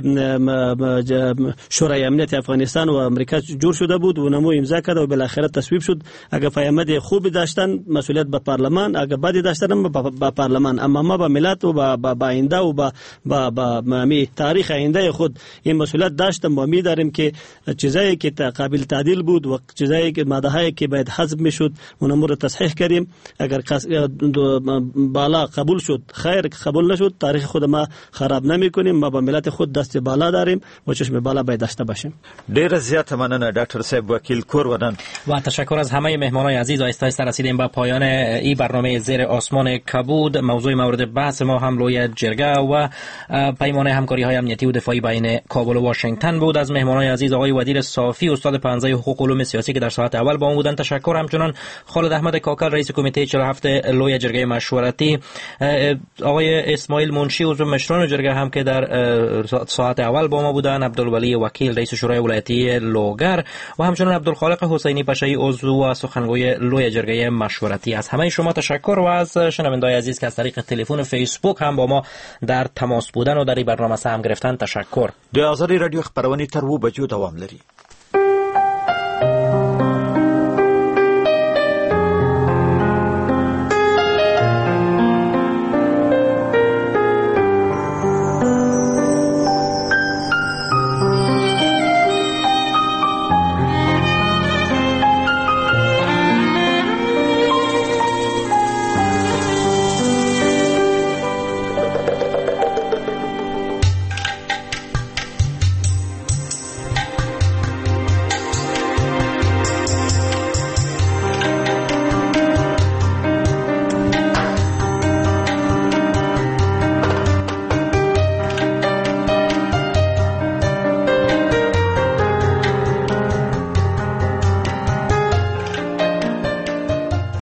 Speaker 4: شورای امنیت افغانستان و امریکا جور شده بود و نمو امضا کرد و بالاخره تصویب شد. اگه پیامد خوب داشتن مسئولیت به پارلمان، اگه بدی داشتن به پارلمان، اما ما به ملت و با آینده و با تاریخ آینده خود این مسئولیت داشتم و امیدواریم که چیزایی که قابل تعدیل بود و چیزایی که ماده‌هایی که باید حذف میشد اون امور تصحیح کردیم. اگر بالا قبول شد خیر، قبول نشد تاریخ خود ما خراب نمی‌کنیم. ما با ملت خود دست بالا داریم و چشم بالا باید داشته باشیم.
Speaker 1: ډیر زیات مننه ډاکټر صاحب وکیل کورودن
Speaker 13: و تشکر از همه مهمانان عزیز. آهسته رسیدیم به پایان این برنامه زیر آسمان کبود. موضوع مورد بحث ما هم لوی جرگه و پیمانه همکاری‌های امنیتی و دفاعی بین کابل و واشنگتن بود. از مهمانان عزیز آقای ودیر صافی استاد پانزه حقوق علوم سیاسی که در ساعت اول با ما بودن تشکر. همچنان خالد احمد کاکل رئیس کمیته 47 لوی جرگه مشورتی، آقای اسماعیل منشی عضو مشران جرگه هم که در ساعت اول با ما بودن، عبدالولی وکیل رئیس شورای ولایتی لوگر و همچنان عبدالخالق حسینی پشایی عضو و سخنگوی لوی جرگه مشورتی. از همه شما تشکر و از شنوندگان عزیز که از طریق تلفن فیسبوک هم با ما در تماس بودن و در این برنامه سهم گرفتن تشکر.
Speaker 1: د آزادی رادیو خبرونه تر 2 بجو دوام لري.